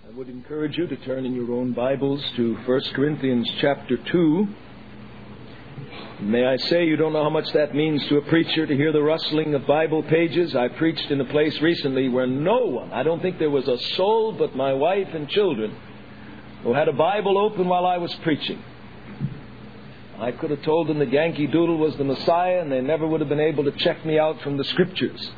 I would encourage you to turn in your own Bibles to 1 Corinthians chapter 2. May I say, you don't know how much that means to a preacher to hear the rustling of Bible pages. I preached in a place recently where no one, I don't think there was a soul but my wife and children, who had a Bible open while I was preaching. I could have told them the Yankee Doodle was the Messiah, and they never would have been able to check me out from the Scriptures.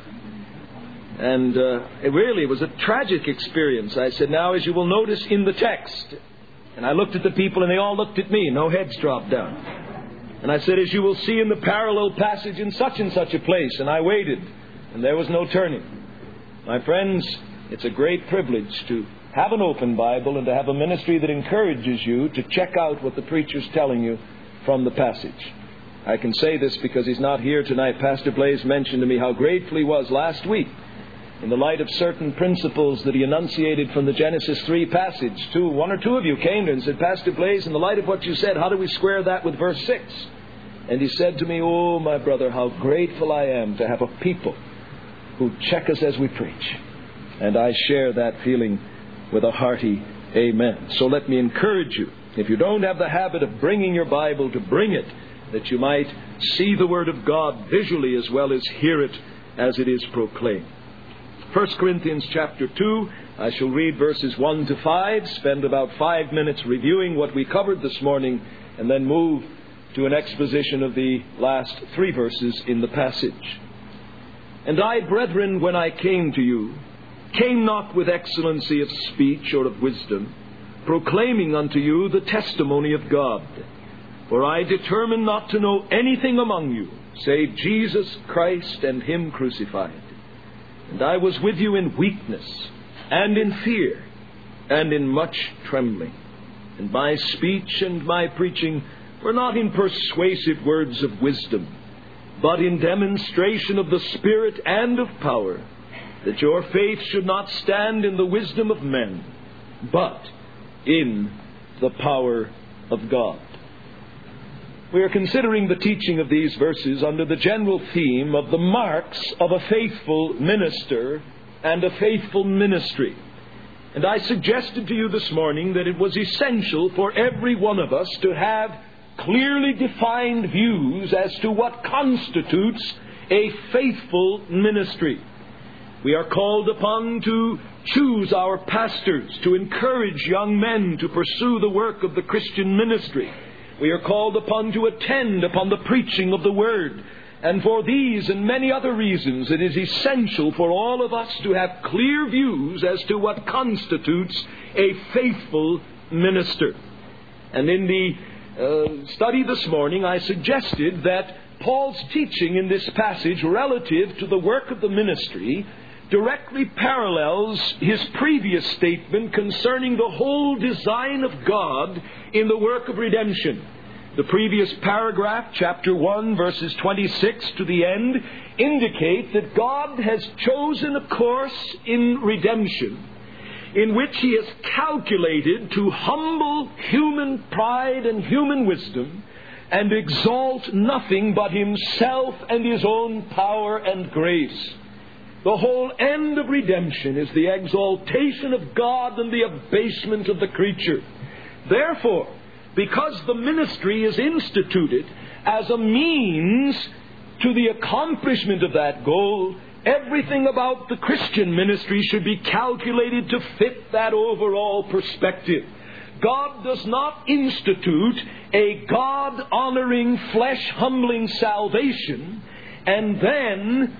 And it was a tragic experience. I said, now, as you will notice in the text, and I looked at the people and they all looked at me. No heads dropped down. And I said, as you will see in the parallel passage in such and such a place. And I waited, and there was no turning. My friends, it's a great privilege to have an open Bible and to have a ministry that encourages you to check out what the preacher's telling you from the passage. I can say this because he's not here tonight. Pastor Blaze mentioned to me how grateful he was last week in the light of certain principles that he enunciated from the Genesis 3 passage. One or two of you came to him and said, Pastor Blaze, in the light of what you said, how do we square that with verse 6? And he said to me, oh, my brother, how grateful I am to have a people who check us as we preach. And I share that feeling with a hearty amen. So let me encourage you, if you don't have the habit of bringing your Bible, to bring it, that you might see the Word of God visually as well as hear it as it is proclaimed. 1 Corinthians chapter 2, I shall read verses 1 to 5, spend about 5 minutes reviewing what we covered this morning, and then move to an exposition of the last 3 verses in the passage. And I, brethren, when I came to you, came not with excellency of speech or of wisdom, proclaiming unto you the testimony of God. For I determined not to know anything among you, save Jesus Christ and Him crucified. And I was with you in weakness, and in fear, and in much trembling. And my speech and my preaching were not in persuasive words of wisdom, but in demonstration of the Spirit and of power, that your faith should not stand in the wisdom of men, but in the power of God. We are considering the teaching of these verses under the general theme of the marks of a faithful minister and a faithful ministry. And I suggested to you this morning that it was essential for every one of us to have clearly defined views as to what constitutes a faithful ministry. We are called upon to choose our pastors, to encourage young men to pursue the work of the Christian ministry. We are called upon to attend upon the preaching of the Word. And for these and many other reasons, it is essential for all of us to have clear views as to what constitutes a faithful minister. And in the study this morning, I suggested that Paul's teaching in this passage relative to the work of the ministry directly parallels his previous statement concerning the whole design of God in the work of redemption. The previous paragraph, chapter 1, verses 26 to the end, indicate that God has chosen a course in redemption in which He has calculated to humble human pride and human wisdom and exalt nothing but Himself and His own power and grace. The whole end of redemption is the exaltation of God and the abasement of the creature. Therefore, because the ministry is instituted as a means to the accomplishment of that goal, everything about the Christian ministry should be calculated to fit that overall perspective. God does not institute a God-honoring, flesh-humbling salvation and then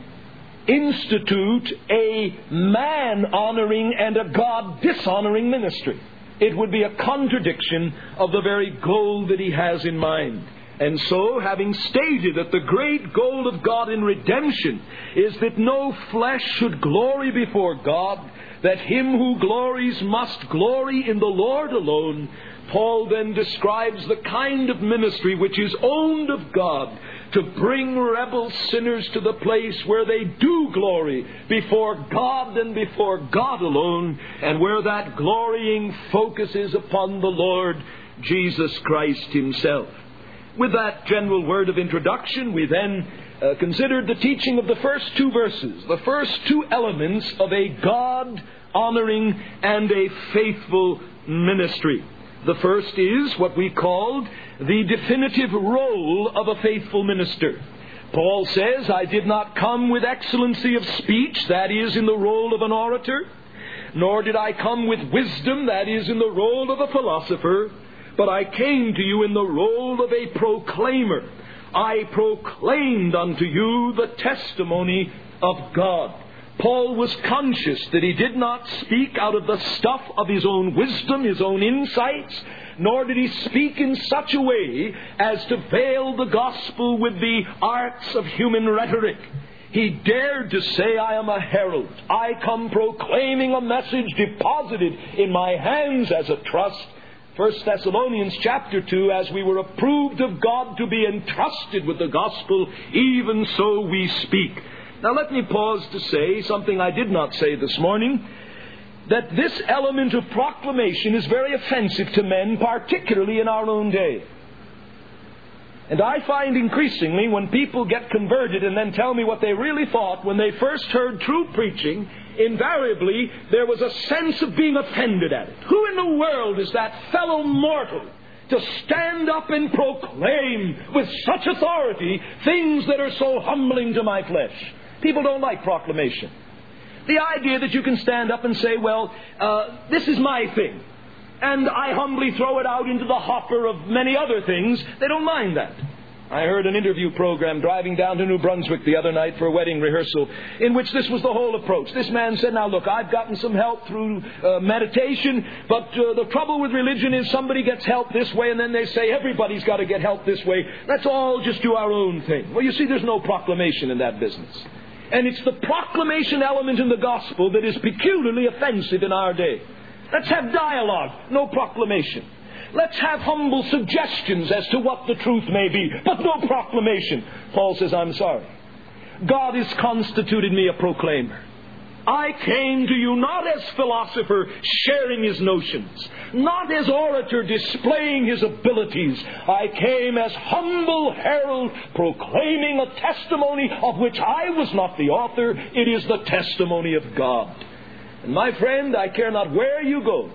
institute a man-honoring and a God-dishonoring ministry. It would be a contradiction of the very goal that He has in mind. And so, having stated that the great goal of God in redemption is that no flesh should glory before God, that him who glories must glory in the Lord alone, Paul then describes the kind of ministry which is owned of God to bring rebel sinners to the place where they do glory before God and before God alone, and where that glorying focuses upon the Lord Jesus Christ Himself. With that general word of introduction, we then considered the teaching of the first two verses, the first two elements of a God-honoring and a faithful ministry. The first is what we called the definitive role of a faithful minister. Paul says, I did not come with excellency of speech, that is, in the role of an orator, nor did I come with wisdom, that is, in the role of a philosopher, but I came to you in the role of a proclaimer. I proclaimed unto you the testimony of God. Paul was conscious that he did not speak out of the stuff of his own wisdom, his own insights, nor did he speak in such a way as to veil the gospel with the arts of human rhetoric. He dared to say, I am a herald. I come proclaiming a message deposited in my hands as a trust. 1 Thessalonians chapter 2, as we were approved of God to be entrusted with the gospel, even so we speak. Now let me pause to say something I did not say this morning, that this element of proclamation is very offensive to men, particularly in our own day. And I find increasingly when people get converted and then tell me what they really thought when they first heard true preaching, invariably there was a sense of being offended at it. Who in the world is that fellow mortal to stand up and proclaim with such authority things that are so humbling to my flesh? People don't like proclamation. The idea that you can stand up and say, well, this is my thing, and I humbly throw it out into the hopper of many other things, they don't mind that. I heard an interview program driving down to New Brunswick the other night for a wedding rehearsal in which this was the whole approach. This man said, now look, I've gotten some help through meditation, but the trouble with religion is somebody gets help this way and then they say everybody's got to get help this way. Let's all just do our own thing. Well, you see, there's no proclamation in that business. And it's the proclamation element in the gospel that is peculiarly offensive in our day. Let's have dialogue, no proclamation. Let's have humble suggestions as to what the truth may be, but no proclamation. Paul says, I'm sorry. God has constituted me a proclaimer. I came to you not as philosopher sharing his notions, not as orator displaying his abilities. I came as humble herald proclaiming a testimony of which I was not the author. It is the testimony of God. And my friend, I care not where you go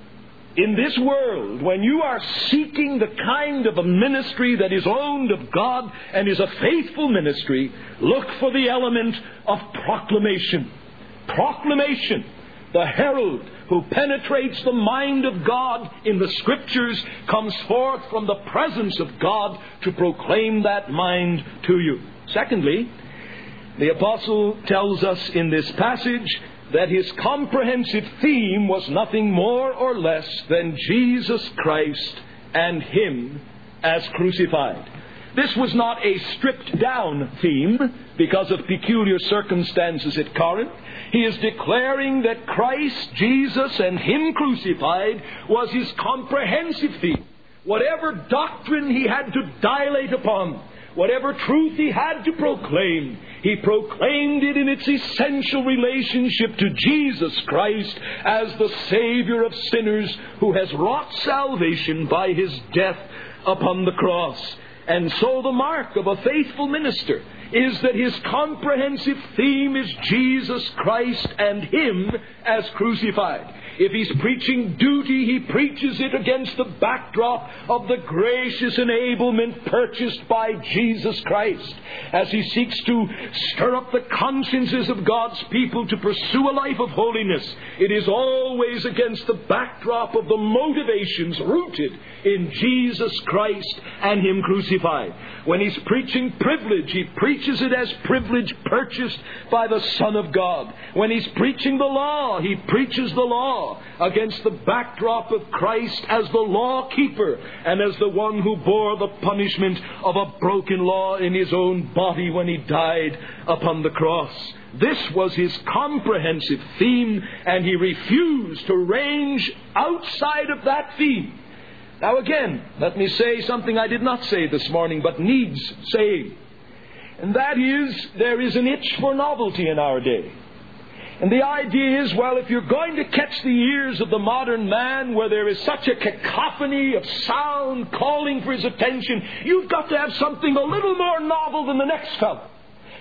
in this world, when you are seeking the kind of a ministry that is owned of God and is a faithful ministry, look for the element of proclamation. Proclamation. The herald who penetrates the mind of God in the Scriptures comes forth from the presence of God to proclaim that mind to you. Secondly, the apostle tells us in this passage that his comprehensive theme was nothing more or less than Jesus Christ and Him as crucified. This was not a stripped-down theme because of peculiar circumstances at Corinth. He is declaring that Christ, Jesus, and Him crucified was his comprehensive theme. Whatever doctrine he had to dilate upon, whatever truth he had to proclaim, he proclaimed it in its essential relationship to Jesus Christ as the Savior of sinners who has wrought salvation by His death upon the cross. And so the mark of a faithful minister is that his comprehensive theme is Jesus Christ and Him as crucified. If he's preaching duty, he preaches it against the backdrop of the gracious enablement purchased by Jesus Christ. As he seeks to stir up the consciences of God's people to pursue a life of holiness, it is always against the backdrop of the motivations rooted in Jesus Christ and Him crucified. When he's preaching privilege, he preaches it as privilege purchased by the Son of God. When he's preaching the law, he preaches the law against the backdrop of Christ as the law keeper and as the one who bore the punishment of a broken law in His own body when He died upon the cross. This was his comprehensive theme, and he refused to range outside of that theme. Now again, let me say something I did not say this morning, but needs saying. And that is, there is an itch for novelty in our day. And the idea is, well, if you're going to catch the ears of the modern man where there is such a cacophony of sound calling for his attention, you've got to have something a little more novel than the next fellow.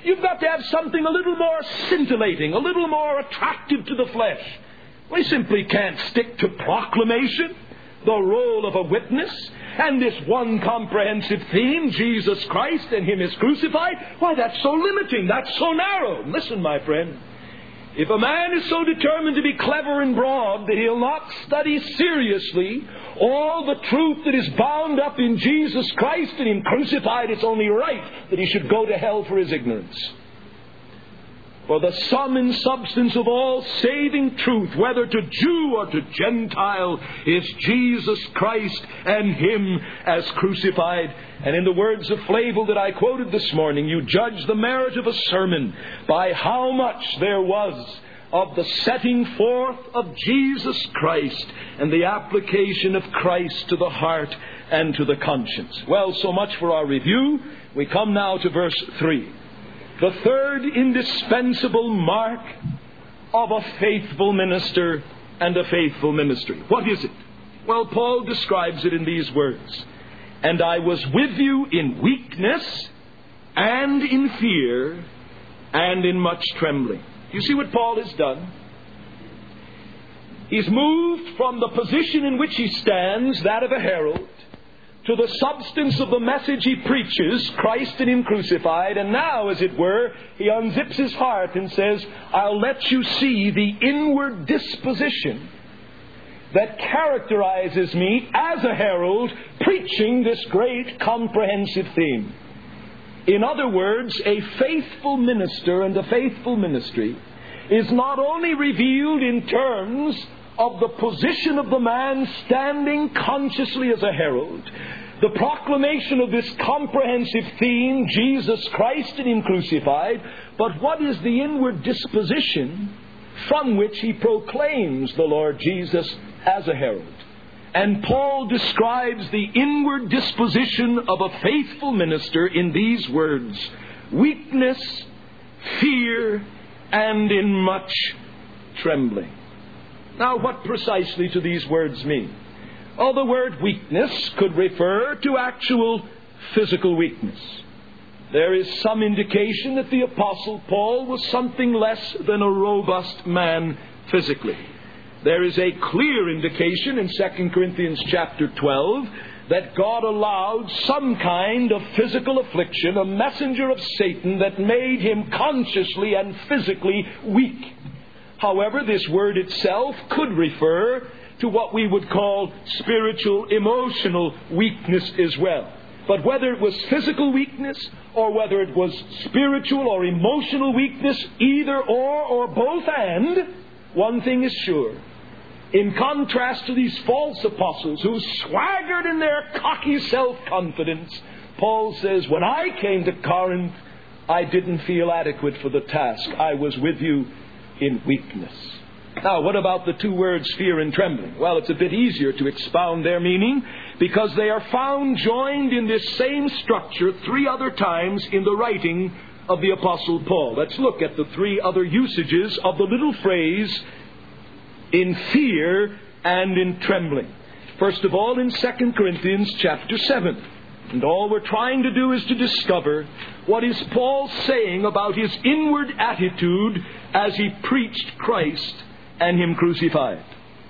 You've got to have something a little more scintillating, a little more attractive to the flesh. We simply can't stick to proclamation, the role of a witness, and this one comprehensive theme, Jesus Christ and Him is crucified. Why, that's so limiting, that's so narrow. Listen, my friend, if a man is so determined to be clever and broad that he'll not study seriously all the truth that is bound up in Jesus Christ and Him crucified, it's only right that he should go to hell for his ignorance. For the sum and substance of all saving truth, whether to Jew or to Gentile, is Jesus Christ and Him as crucified. And in the words of Flavel that I quoted this morning, you judge the merit of a sermon by how much there was of the setting forth of Jesus Christ and the application of Christ to the heart and to the conscience. Well, so much for our review. We come now to verse 3. The third indispensable mark of a faithful minister and a faithful ministry. What is it? Well, Paul describes it in these words. And I was with you in weakness and in fear and in much trembling. You see what Paul has done? He's moved from the position in which he stands, that of a herald, to the substance of the message he preaches, Christ and Him crucified, and now, as it were, he unzips his heart and says, I'll let you see the inward disposition that characterizes me as a herald preaching this great comprehensive theme. In other words, a faithful minister and a faithful ministry is not only revealed in terms of the position of the man standing consciously as a herald, the proclamation of this comprehensive theme, Jesus Christ and Him crucified, but what is the inward disposition from which he proclaims the Lord Jesus as a herald? And Paul describes the inward disposition of a faithful minister in these words: weakness, fear, and in much trembling. Now, what precisely do these words mean? Well, the word weakness could refer to actual physical weakness. There is some indication that the Apostle Paul was something less than a robust man physically. There is a clear indication in 2 Corinthians chapter 12 that God allowed some kind of physical affliction, a messenger of Satan that made him consciously and physically weak. However, this word itself could refer to what we would call spiritual, emotional weakness as well. But whether it was physical weakness or whether it was spiritual or emotional weakness, either or both and, one thing is sure. In contrast to these false apostles who swaggered in their cocky self-confidence, Paul says, when I came to Corinth, I didn't feel adequate for the task. I was with you in weakness. Now, what about the two words fear and trembling? Well, it's a bit easier to expound their meaning because they are found joined in this same structure 3 other times in the writing of the Apostle Paul. Let's look at the 3 other usages of the little phrase in fear and in trembling. First of all, in 2 Corinthians chapter 7. And all we're trying to do is to discover what is Paul saying about his inward attitude as he preached Christ and Him crucified.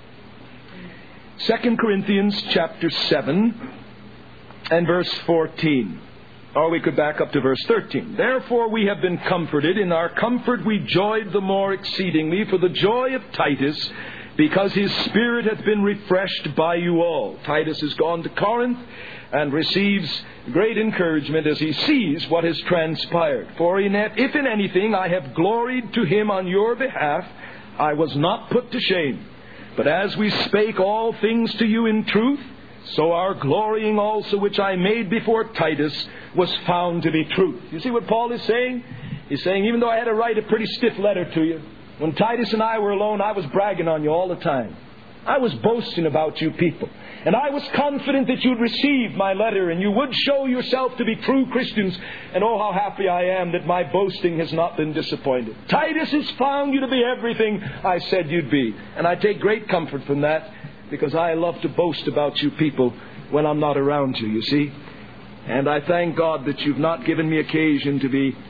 2 Corinthians chapter 7 and verse 14. Or we could back up to verse 13. Therefore we have been comforted. In our comfort we joyed the more exceedingly for the joy of Titus, because his spirit hath been refreshed by you all. Titus has gone to Corinth and receives great encouragement as he sees what has transpired. For if in anything I have gloried to him on your behalf, I was not put to shame. But as we spake all things to you in truth, so our glorying also which I made before Titus was found to be truth. You see what Paul is saying? He's saying, even though I had to write a pretty stiff letter to you, when Titus and I were alone, I was bragging on you all the time. I was boasting about you people. And I was confident that you'd receive my letter and you would show yourself to be true Christians. And oh, how happy I am that my boasting has not been disappointed. Titus has found you to be everything I said you'd be. And I take great comfort from that because I love to boast about you people when I'm not around you see. And I thank God that you've not given me occasion to be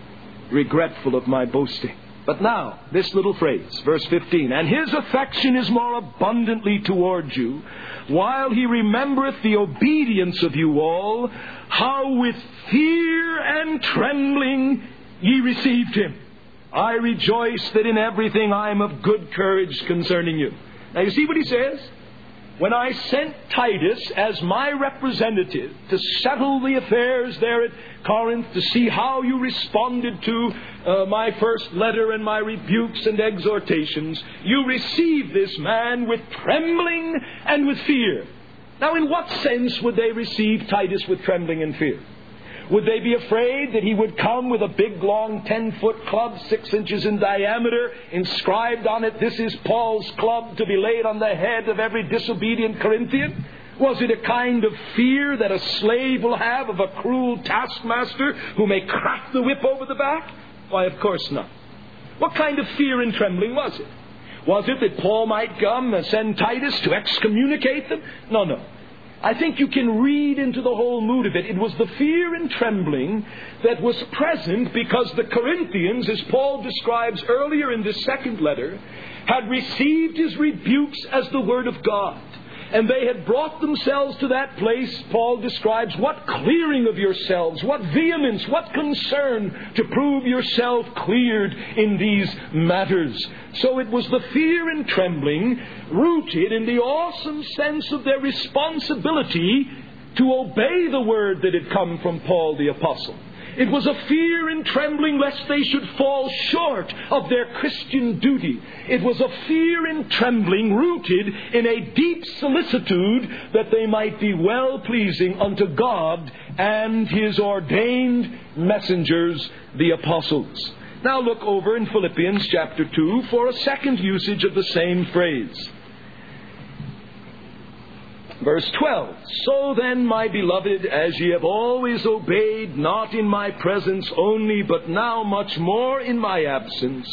regretful of my boasting. But now, this little phrase, verse 15, and his affection is more abundantly toward you, while he remembereth the obedience of you all, how with fear and trembling ye received him. I rejoice that in everything I am of good courage concerning you. Now you see what he says? When I sent Titus as my representative to settle the affairs there at Corinth, to see how you responded to my first letter and my rebukes and exhortations, you received this man with trembling and with fear. Now, in what sense would they receive Titus with trembling and fear? Would they be afraid that he would come with a big, long, 10-foot club, 6 inches in diameter, inscribed on it, "This is Paul's club to be laid on the head of every disobedient Corinthian"? Was it a kind of fear that a slave will have of a cruel taskmaster who may crack the whip over the back? Why, of course not. What kind of fear and trembling was it? Was it that Paul might come and send Titus to excommunicate them? No. I think you can read into the whole mood of it. It was the fear and trembling that was present because the Corinthians, as Paul describes earlier in this second letter, had received his rebukes as the Word of God. And they had brought themselves to that place, Paul describes, what clearing of yourselves, what vehemence, what concern to prove yourself cleared in these matters. So it was the fear and trembling rooted in the awesome sense of their responsibility to obey the word that had come from Paul the Apostle. It was a fear and trembling lest they should fall short of their Christian duty. It was a fear and trembling rooted in a deep solicitude that they might be well-pleasing unto God and His ordained messengers, the apostles. Now look over in Philippians chapter 2 for a second usage of the same phrase. Verse 12, so then, my beloved, as ye have always obeyed, not in my presence only, but now much more in my absence,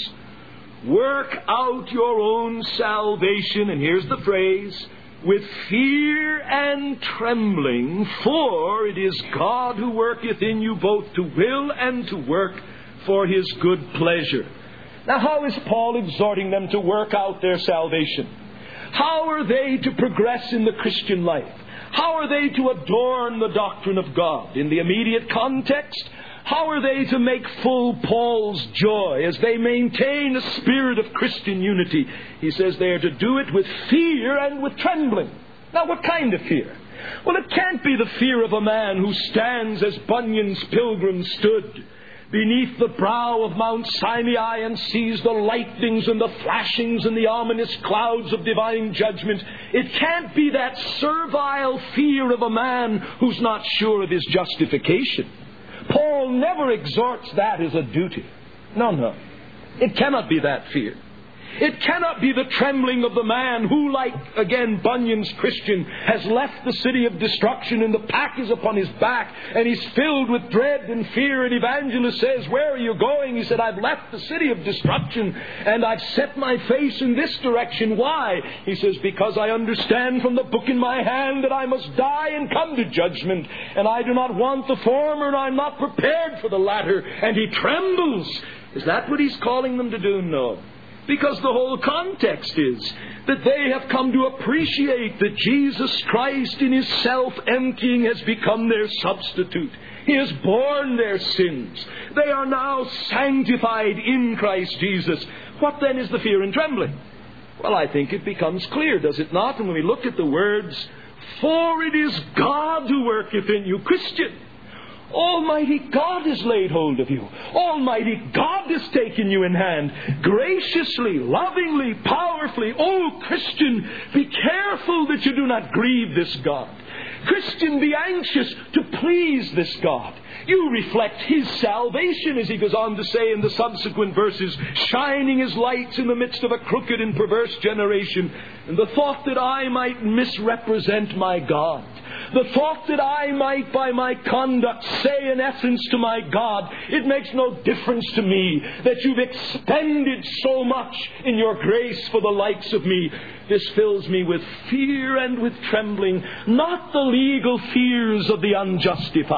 work out your own salvation, and here's the phrase, with fear and trembling, for it is God who worketh in you both to will and to work for His good pleasure. Now, how is Paul exhorting them to work out their salvation? How are they to progress in the Christian life? How are they to adorn the doctrine of God? In the immediate context, how are they to make full Paul's joy as they maintain a spirit of Christian unity? He says they are to do it with fear and with trembling. Now, what kind of fear? Well, it can't be the fear of a man who stands as Bunyan's pilgrim stood beneath the brow of Mount Sinai and sees the lightnings and the flashings and the ominous clouds of divine judgment. It can't be that servile fear of a man who's not sure of his justification. Paul never exhorts that as a duty. No. It cannot be that fear. It cannot be the trembling of the man who, like, again, Bunyan's Christian, has left the city of destruction and the pack is upon his back and he's filled with dread and fear. And Evangelist says, where are you going? He said, I've left the city of destruction and I've set my face in this direction. Why? He says, because I understand from the book in my hand that I must die and come to judgment. And I do not want the former and I'm not prepared for the latter. And he trembles. Is that what he's calling them to do? No. Because the whole context is that they have come to appreciate that Jesus Christ in His self-emptying has become their substitute. He has borne their sins. They are now sanctified in Christ Jesus. What then is the fear and trembling? Well, I think it becomes clear, does it not? And when we look at the words, for it is God who worketh in you, Christian. Almighty God has laid hold of you. Almighty God has taken you in hand. Graciously, lovingly, powerfully. Oh, Christian, be careful that you do not grieve this God. Christian, be anxious to please this God. You reflect His salvation, as he goes on to say in the subsequent verses, shining His lights in the midst of a crooked and perverse generation. And the thought that I might misrepresent my God. The thought that I might, by my conduct, say in essence to my God, it makes no difference to me that you've expended so much in your grace for the likes of me. This fills me with fear and with trembling, not the legal fears of the unjustified,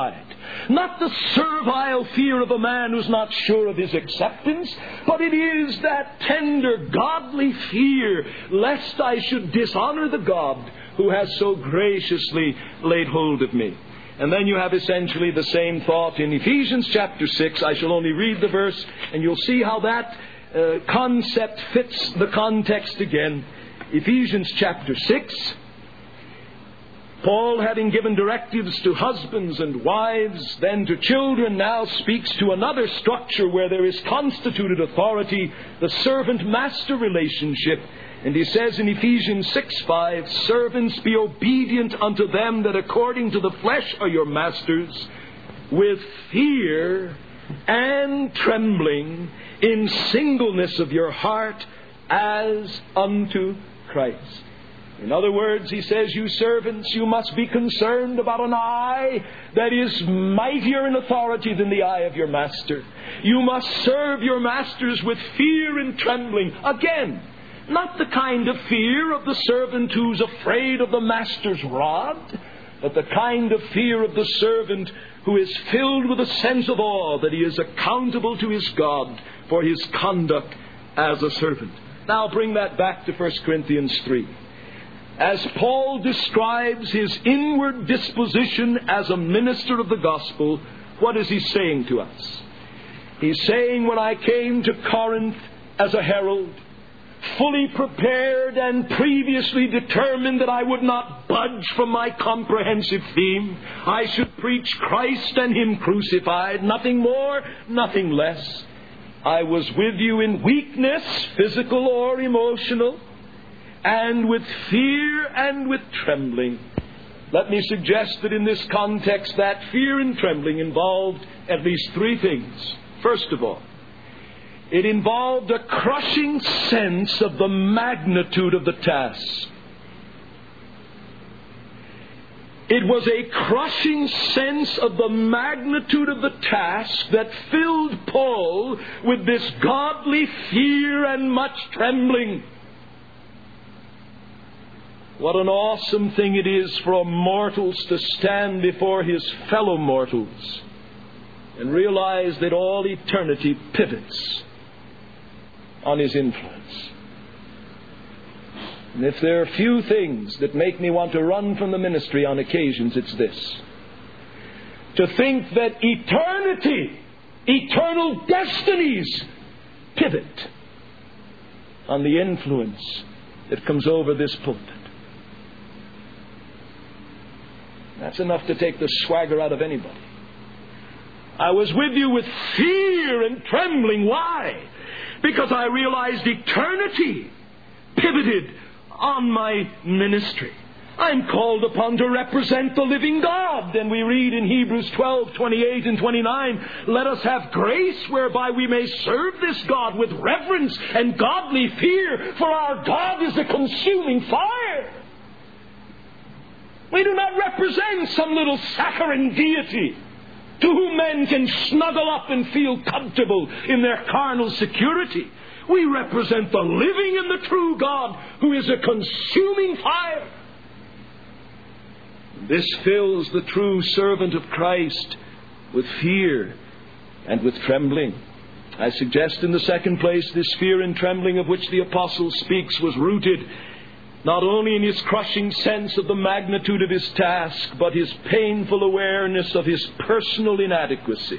Not the servile fear of a man who's not sure of his acceptance, but it is that tender, godly fear, lest I should dishonor the God who has so graciously laid hold of me. And then you have essentially the same thought in Ephesians chapter 6. I shall only read the verse, and you'll see how that concept fits the context again. Ephesians chapter 6. Paul, having given directives to husbands and wives, then to children, now speaks to another structure where there is constituted authority, the servant-master relationship. And he says in Ephesians 6:5, "Servants, be obedient unto them that according to the flesh are your masters, with fear and trembling, in singleness of your heart, as unto Christ." In other words, he says, you servants, you must be concerned about an eye that is mightier in authority than the eye of your master. You must serve your masters with fear and trembling. Again, not the kind of fear of the servant who's afraid of the master's rod, but the kind of fear of the servant who is filled with a sense of awe that he is accountable to his God for his conduct as a servant. Now bring that back to 1 Corinthians 3. As Paul describes his inward disposition as a minister of the gospel, what is he saying to us? He's saying, when I came to Corinth as a herald, fully prepared and previously determined that I would not budge from my comprehensive theme, I should preach Christ and Him crucified, nothing more, nothing less. I was with you in weakness, physical or emotional, and with fear and with trembling. Let me suggest that in this context, that fear and trembling involved at least three things. First of all, it involved a crushing sense of the magnitude of the task. It was a crushing sense of the magnitude of the task that filled Paul with this godly fear and much trembling. What an awesome thing it is for mortals to stand before his fellow mortals and realize that all eternity pivots on his influence. And if there are few things that make me want to run from the ministry on occasions, it's this. To think that eternity, eternal destinies pivot on the influence that comes over this pulpit. That's enough to take the swagger out of anybody. I was with you with fear and trembling. Why? Because I realized eternity pivoted on my ministry. I'm called upon to represent the living God. And we read in Hebrews 12:28 and 29, let us have grace whereby we may serve this God with reverence and godly fear, for our God is a consuming fire. We do not represent some little saccharine deity to whom men can snuggle up and feel comfortable in their carnal security. We represent the living and the true God who is a consuming fire. This fills the true servant of Christ with fear and with trembling. I suggest in the second place, this fear and trembling of which the apostle speaks was rooted not only in his crushing sense of the magnitude of his task, but his painful awareness of his personal inadequacy.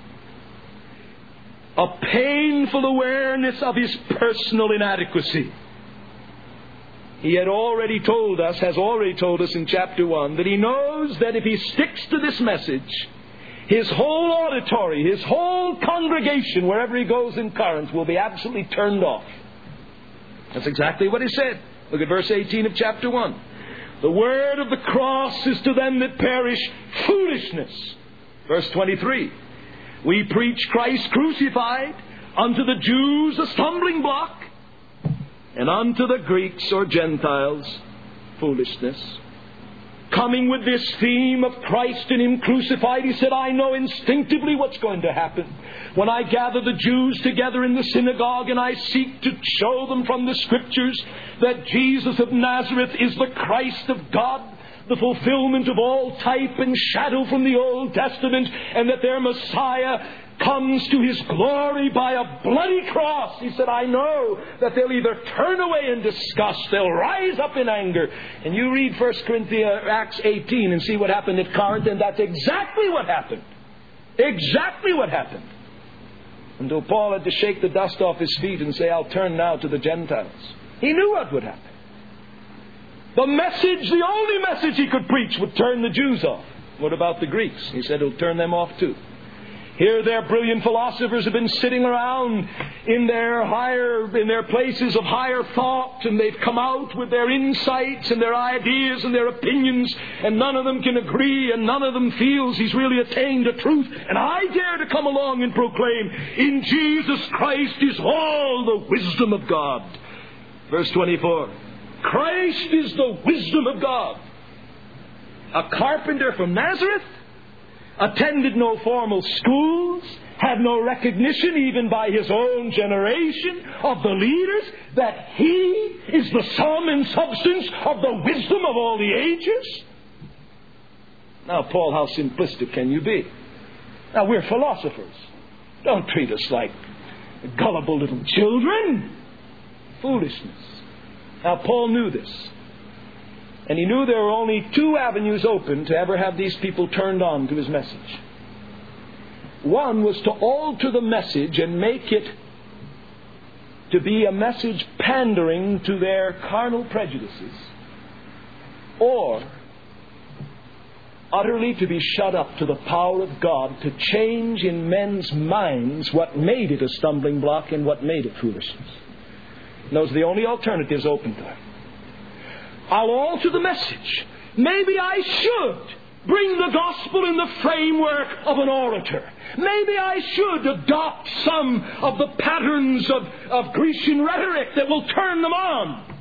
A painful awareness of his personal inadequacy. He has already told us in chapter 1, that he knows that if he sticks to this message, his whole auditory, his whole congregation, wherever he goes in Corinth, will be absolutely turned off. That's exactly what he said. Look at verse 18 of chapter 1. The word of the cross is to them that perish foolishness. Verse 23. We preach Christ crucified, unto the Jews a stumbling block, and unto the Greeks or Gentiles foolishness. Coming with this theme of Christ and Him crucified, he said, I know instinctively what's going to happen. When I gather the Jews together in the synagogue and I seek to show them from the Scriptures that Jesus of Nazareth is the Christ of God, the fulfillment of all type and shadow from the Old Testament, and that their Messiah comes to His glory by a bloody cross. He said, I know that they'll either turn away in disgust, they'll rise up in anger. And you read 1 Corinthians, Acts 18 and see what happened at Corinth, and that's exactly what happened. Exactly what happened. Until Paul had to shake the dust off his feet and say, I'll turn now to the Gentiles. He knew what would happen. The message, the only message he could preach, would turn the Jews off. What about the Greeks? He said he'll turn them off too. Here their brilliant philosophers have been sitting around in their places of higher thought, and they've come out with their insights and their ideas and their opinions, and none of them can agree, and none of them feels he's really attained the truth. And I dare to come along and proclaim, in Jesus Christ is all the wisdom of God. Verse 24. Christ is the wisdom of God. A carpenter from Nazareth, attended no formal schools, had no recognition even by his own generation of the leaders that he is the sum and substance of the wisdom of all the ages. Now, Paul, how simplistic can you be? Now, we're philosophers. Don't treat us like gullible little children. Foolishness. Now, Paul knew this. And he knew there were only two avenues open to ever have these people turned on to his message. One was to alter the message and make it to be a message pandering to their carnal prejudices, or utterly to be shut up to the power of God to change in men's minds what made it a stumbling block and what made it foolishness. And those are the only alternatives open to them. I'll alter the message. Maybe I should bring the gospel in the framework of an orator. Maybe I should adopt some of the patterns of Grecian rhetoric that will turn them on.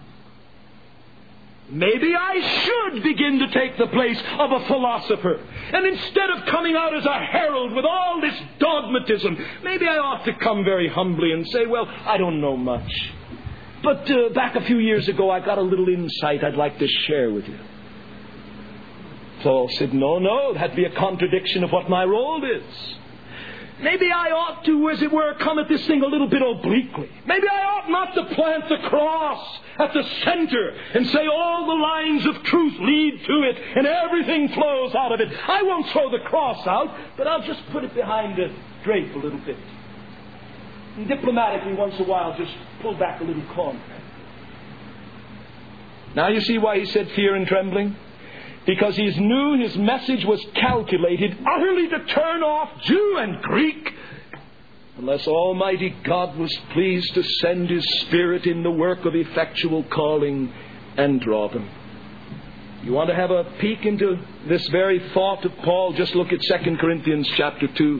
Maybe I should begin to take the place of a philosopher. And instead of coming out as a herald with all this dogmatism, maybe I ought to come very humbly and say, well, I don't know much. But back a few years ago, I got a little insight I'd like to share with you. Paul said, no, that'd be a contradiction of what my role is. Maybe I ought to, as it were, come at this thing a little bit obliquely. Maybe I ought not to plant the cross at the center and say all the lines of truth lead to it and everything flows out of it. I won't throw the cross out, but I'll just put it behind a drape a little bit. And diplomatically, once in a while, just pull back a little corner. Now you see why he said fear and trembling? Because he knew his message was calculated utterly to turn off Jew and Greek, unless Almighty God was pleased to send His Spirit in the work of effectual calling and draw them. You want to have a peek into this very thought of Paul? Just look at 2 Corinthians chapter 2,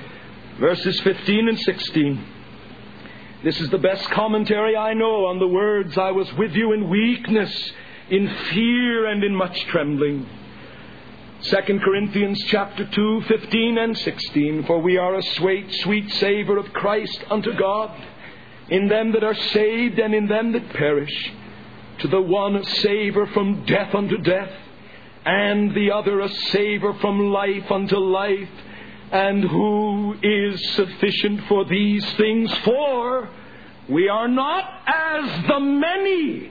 verses 15 and 16. This is the best commentary I know on the words, I was with you in weakness, in fear, and in much trembling. 2 Corinthians chapter 2, 15 and 16. For we are a sweet savour of Christ unto God, in them that are saved and in them that perish. To the one a savour from death unto death, and the other a savour from life unto life. And who is sufficient for these things? For we are not as the many.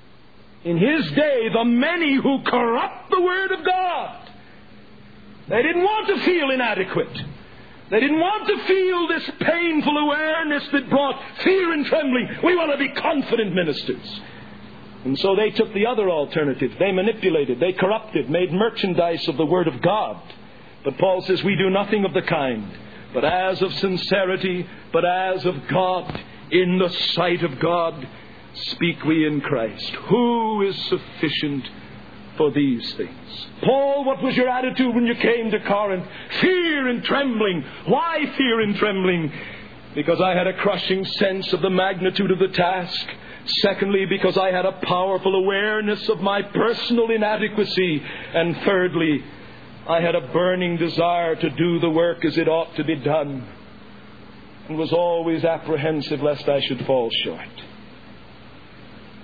In his day, the many who corrupt the Word of God. They didn't want to feel inadequate. They didn't want to feel this painful awareness that brought fear and trembling. We want to be confident ministers. And so they took the other alternative. They manipulated, they corrupted, made merchandise of the Word of God. But Paul says we do nothing of the kind, but as of sincerity, but as of God, in the sight of God, speak we in Christ. Who is sufficient for these things? Paul, what was your attitude when you came to Corinth? Fear and trembling. Why fear and trembling? Because I had a crushing sense of the magnitude of the task. Secondly, because I had a powerful awareness of my personal inadequacy. And thirdly, I had a burning desire to do the work as it ought to be done, and was always apprehensive lest I should fall short.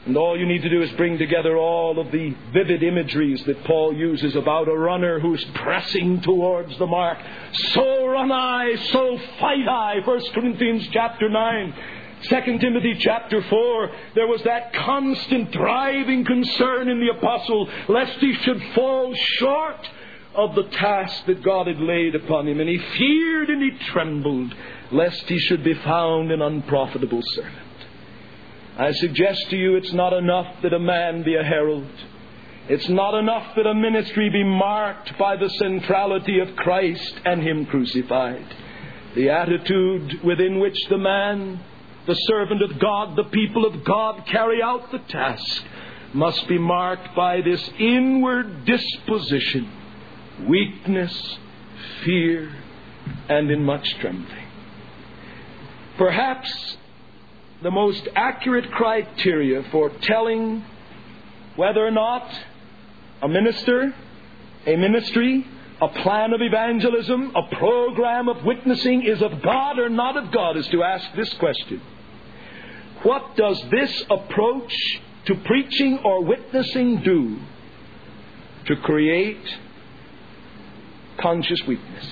And all you need to do is bring together all of the vivid imageries that Paul uses about a runner who's pressing towards the mark. So run I, so fight I. 1 Corinthians chapter 9. 2 Timothy chapter 4, there was that constant driving concern in the apostle, lest he should fall short of the task that God had laid upon him. And he feared and he trembled, lest he should be found an unprofitable servant. I suggest to you, it's not enough that a man be a herald. It's not enough that a ministry be marked by the centrality of Christ and Him crucified. The attitude within which the man, the servant of God, the people of God carry out the task must be marked by this inward disposition, weakness, fear, and in much trembling. Perhaps the most accurate criteria for telling whether or not a minister, a ministry, a plan of evangelism, a program of witnessing is of God or not of God is to ask this question. What does this approach to preaching or witnessing do to create conscious weakness?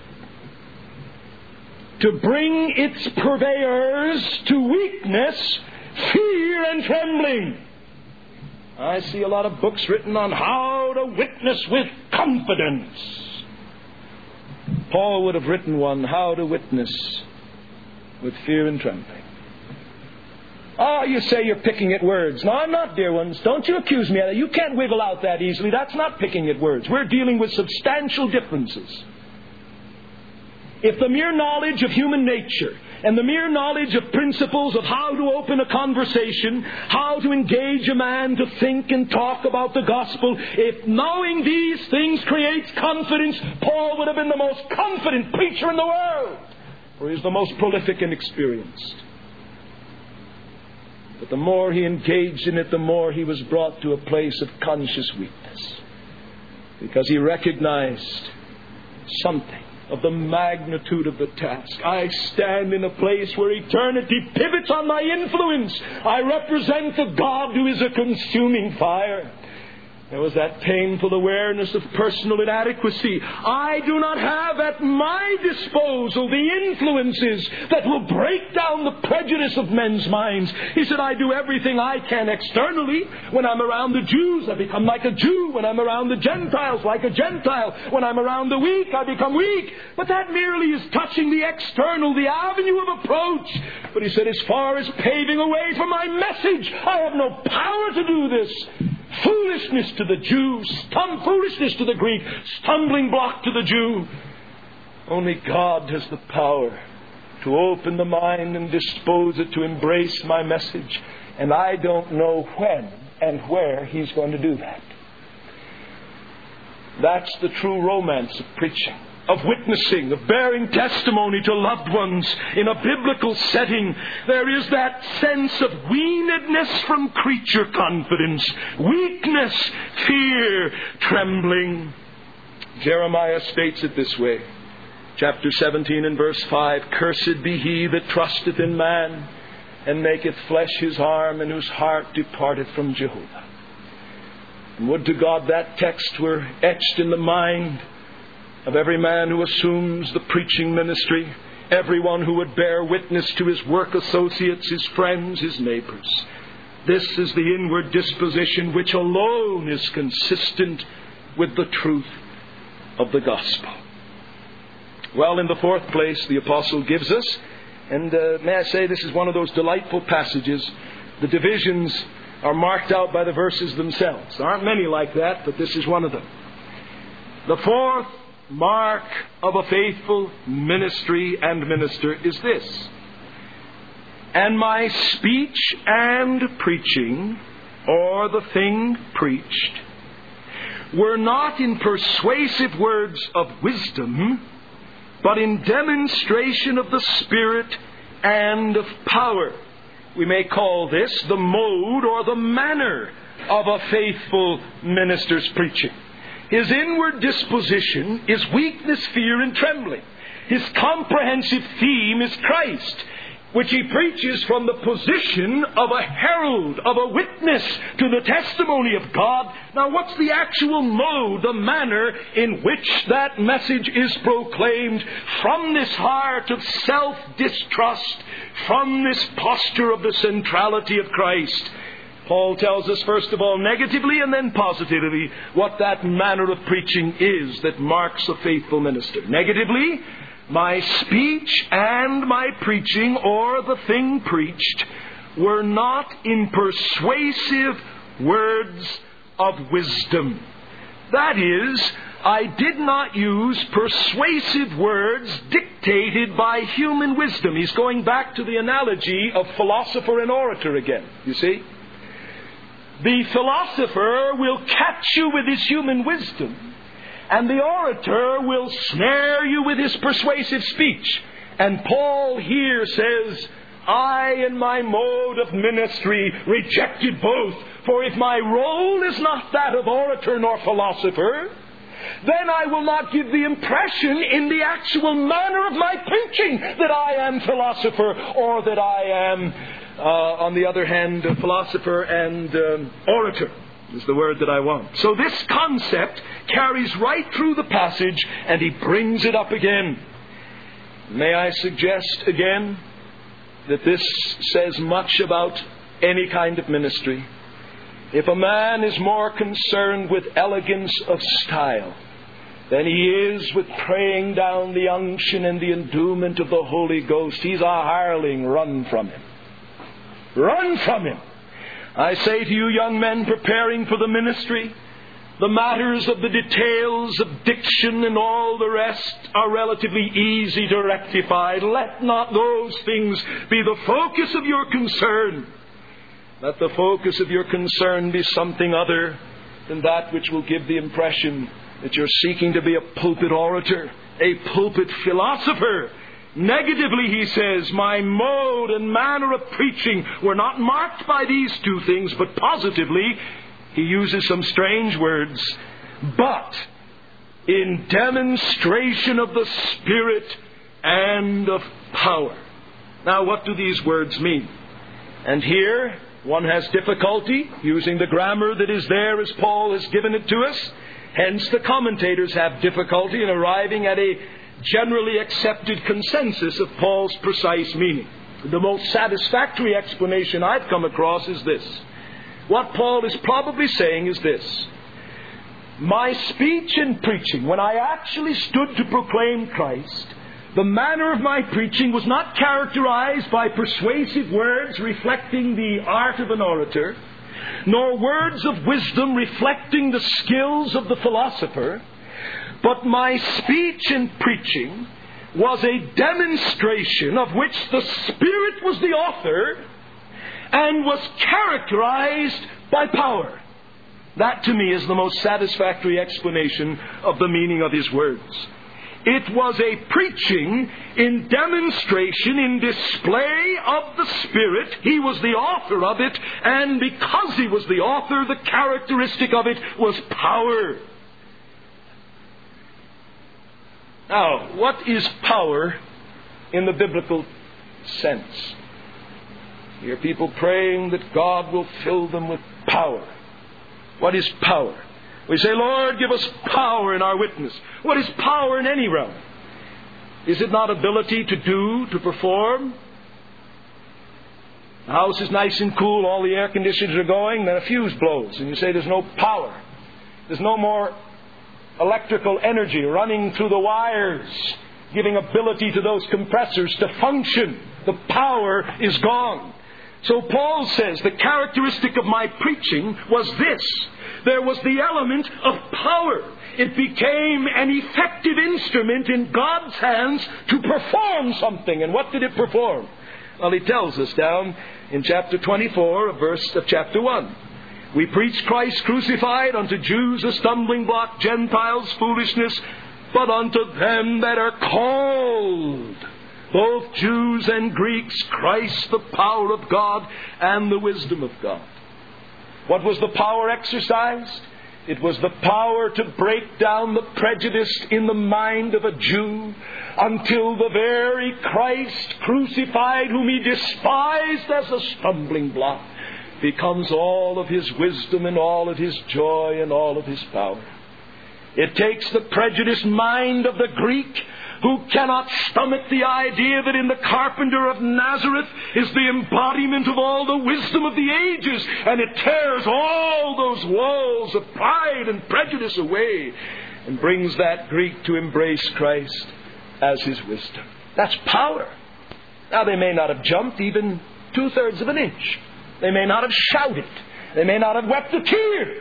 To bring its purveyors to weakness, fear, and trembling. I see a lot of books written on how to witness with confidence. Paul would have written one, How to Witness with Fear and Trembling. Oh, you say you're picking at words. No, I'm not, dear ones. Don't you accuse me of that. You can't wiggle out that easily. That's not picking at words. We're dealing with substantial differences. If the mere knowledge of human nature and the mere knowledge of principles of how to open a conversation, how to engage a man to think and talk about the gospel, if knowing these things creates confidence, Paul would have been the most confident preacher in the world, for he's the most prolific and experienced. But the more he engaged in it, the more he was brought to a place of conscious weakness, because he recognized something of the magnitude of the task. I stand in a place where eternity pivots on my influence. I represent the God who is a consuming fire. There was that painful awareness of personal inadequacy. I do not have at my disposal the influences that will break down the prejudice of men's minds. He said, I do everything I can externally. When I'm around the Jews, I become like a Jew. When I'm around the Gentiles, like a Gentile. When I'm around the weak, I become weak. But that merely is touching the external, the avenue of approach. But he said, as far as paving a way for my message, I have no power to do this. Foolishness to the Jew, foolishness to the Greek, stumbling block to the Jew. Only God has the power to open the mind and dispose it to embrace my message. And I don't know when and where He's going to do that. That's the true romance of preaching, of witnessing, of bearing testimony to loved ones in a biblical setting. There is that sense of weanedness from creature confidence, weakness, fear, trembling. Jeremiah states it this way, chapter 17 and verse 5, Cursed be he that trusteth in man, and maketh flesh his arm, and whose heart departeth from Jehovah. And would to God that text were etched in the mind of every man who assumes the preaching ministry, everyone who would bear witness to his work associates, his friends, his neighbors. This is the inward disposition which alone is consistent with the truth of the gospel. Well, in the fourth place, the apostle gives us, and may I say this is one of those delightful passages. The divisions are marked out by the verses themselves. There aren't many like that, but this is one of them. The fourth mark of a faithful ministry and minister is this: and my speech and preaching, or the thing preached, were not in persuasive words of wisdom, but in demonstration of the Spirit and of power. We may call this the mode or the manner of a faithful minister's preaching. His inward disposition is weakness, fear, and trembling. His comprehensive theme is Christ. which he preaches from the position of a herald, of a witness to the testimony of God. Now, what's the actual mode, the manner in which that message is proclaimed from this heart of self-distrust, from this posture of the centrality of Christ? Paul tells us, first of all, negatively and then positively, what that manner of preaching is that marks a faithful minister. Negatively, my speech and my preaching, or the thing preached, were not in persuasive words of wisdom. That is, I did not use persuasive words dictated by human wisdom. He's going back to the analogy of philosopher and orator again, you see. The philosopher will catch you with his human wisdom, and the orator will snare you with his persuasive speech. And Paul here says, I in my mode of ministry rejected both. For if my role is not that of orator nor philosopher, then I will not give the impression in the actual manner of my preaching that I am philosopher, or that I am, on the other hand, a philosopher and orator is the word that I want. So this concept carries right through the passage, and he brings it up again. May I suggest again that this says much about any kind of ministry. If a man is more concerned with elegance of style than he is with praying down the unction and the endowment of the Holy Ghost, he's a hireling. Run from him. Run from him. I say to you, young men preparing for the ministry, the matters of the details of diction and all the rest are relatively easy to rectify. Let not those things be the focus of your concern. Let the focus of your concern be something other than that which will give the impression that you're seeking to be a pulpit orator, a pulpit philosopher. Negatively, he says, my mode and manner of preaching were not marked by these two things, but positively, he uses some strange words, but in demonstration of the Spirit and of power. Now, what do these words mean? And here, one has difficulty using the grammar that is there as Paul has given it to us. Hence, the commentators have difficulty in arriving at a generally accepted consensus of Paul's precise meaning. The most satisfactory explanation I've come across is this. What Paul is probably saying is this. My speech and preaching, when I actually stood to proclaim Christ, the manner of my preaching was not characterized by persuasive words reflecting the art of an orator, nor words of wisdom reflecting the skills of the philosopher, but my speech and preaching was a demonstration of which the Spirit was the author and was characterized by power. That to me is the most satisfactory explanation of the meaning of his words. It was a preaching in demonstration, in display of the Spirit. He was the author of it, and because he was the author, the characteristic of it was power. Now, what is power in the biblical sense? You hear people praying that God will fill them with power. What is power? We say, Lord, give us power in our witness. What is power in any realm? Is it not ability to do, to perform? The house is nice and cool, all the air conditioners are going, then a fuse blows, and you say there's no power. There's no more electrical energy running through the wires, giving ability to those compressors to function. The power is gone. So Paul says the characteristic of my preaching was this. There was the element of power. It became an effective instrument in God's hands to perform something. And what did it perform? Well, he tells us down in chapter 24, a verse of chapter 1. We preach Christ crucified, unto Jews a stumbling block, Gentiles foolishness, but unto them that are called, both Jews and Greeks, Christ the power of God and the wisdom of God. What was the power exercised? It was the power to break down the prejudice in the mind of a Jew until the very Christ crucified, whom he despised as a stumbling block, becomes all of his wisdom and all of his joy and all of his power. It takes the prejudiced mind of the Greek, who cannot stomach the idea that in the carpenter of Nazareth is the embodiment of all the wisdom of the ages, and it tears all those walls of pride and prejudice away and brings that Greek to embrace Christ as his wisdom. That's power. Now, they may not have jumped even 2/3 of an inch. They may not have shouted. They may not have wept a tear.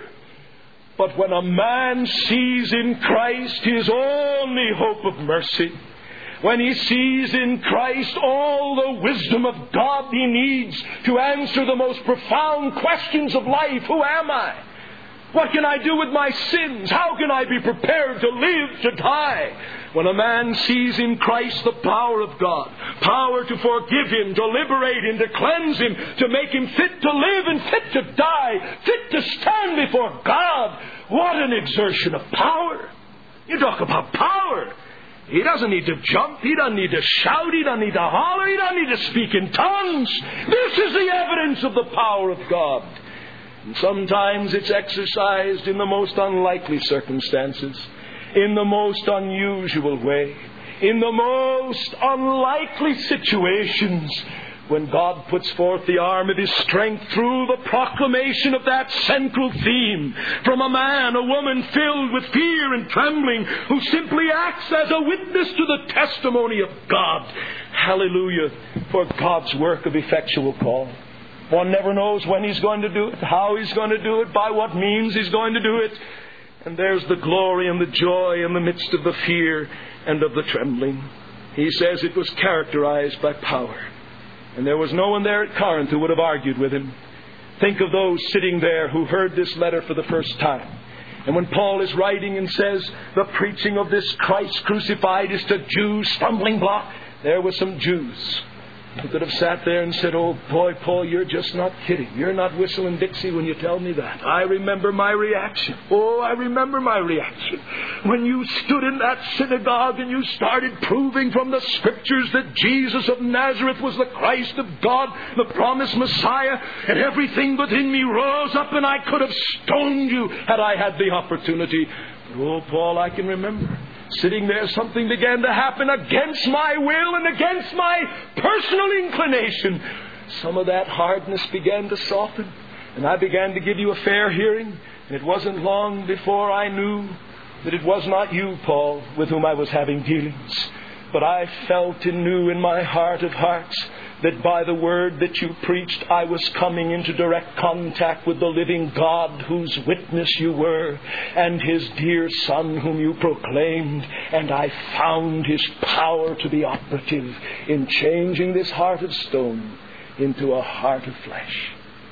But when a man sees in Christ his only hope of mercy, when he sees in Christ all the wisdom of God he needs to answer the most profound questions of life, who am I? What can I do with my sins? How can I be prepared to live, to die? When a man sees in Christ the power of God, power to forgive him, to liberate him, to cleanse him, to make him fit to live and fit to die, fit to stand before God, what an exertion of power. You talk about power. He doesn't need to jump. He doesn't need to shout. He doesn't need to holler. He doesn't need to speak in tongues. This is the evidence of the power of God. And sometimes it's exercised in the most unlikely circumstances, in the most unusual way, in the most unlikely situations, when God puts forth the arm of His strength through the proclamation of that central theme from a man, a woman filled with fear and trembling, who simply acts as a witness to the testimony of God. Hallelujah, for God's work of effectual call. One never knows when He's going to do it, how He's going to do it, by what means He's going to do it. And there's the glory and the joy in the midst of the fear and of the trembling. He says it was characterized by power. And there was no one there at Corinth who would have argued with him. Think of those sitting there who heard this letter for the first time. And when Paul is writing and says, the preaching of this Christ crucified is to Jews stumbling block, there were some Jews who could have sat there and said, oh boy, Paul, you're just not kidding. You're not whistling Dixie when you tell me that. I remember my reaction. Oh, I remember my reaction. When you stood in that synagogue and you started proving from the Scriptures that Jesus of Nazareth was the Christ of God, the promised Messiah, and everything within me rose up and I could have stoned you had I had the opportunity. But, oh, Paul, I can remember. Sitting there, something began to happen against my will and against my personal inclination. Some of that hardness began to soften, and I began to give you a fair hearing. And it wasn't long before I knew that it was not you, Paul, with whom I was having dealings. But I felt and knew in my heart of hearts that by the word that you preached, I was coming into direct contact with the living God, whose witness you were, and His dear Son whom you proclaimed. And I found His power to be operative in changing this heart of stone into a heart of flesh.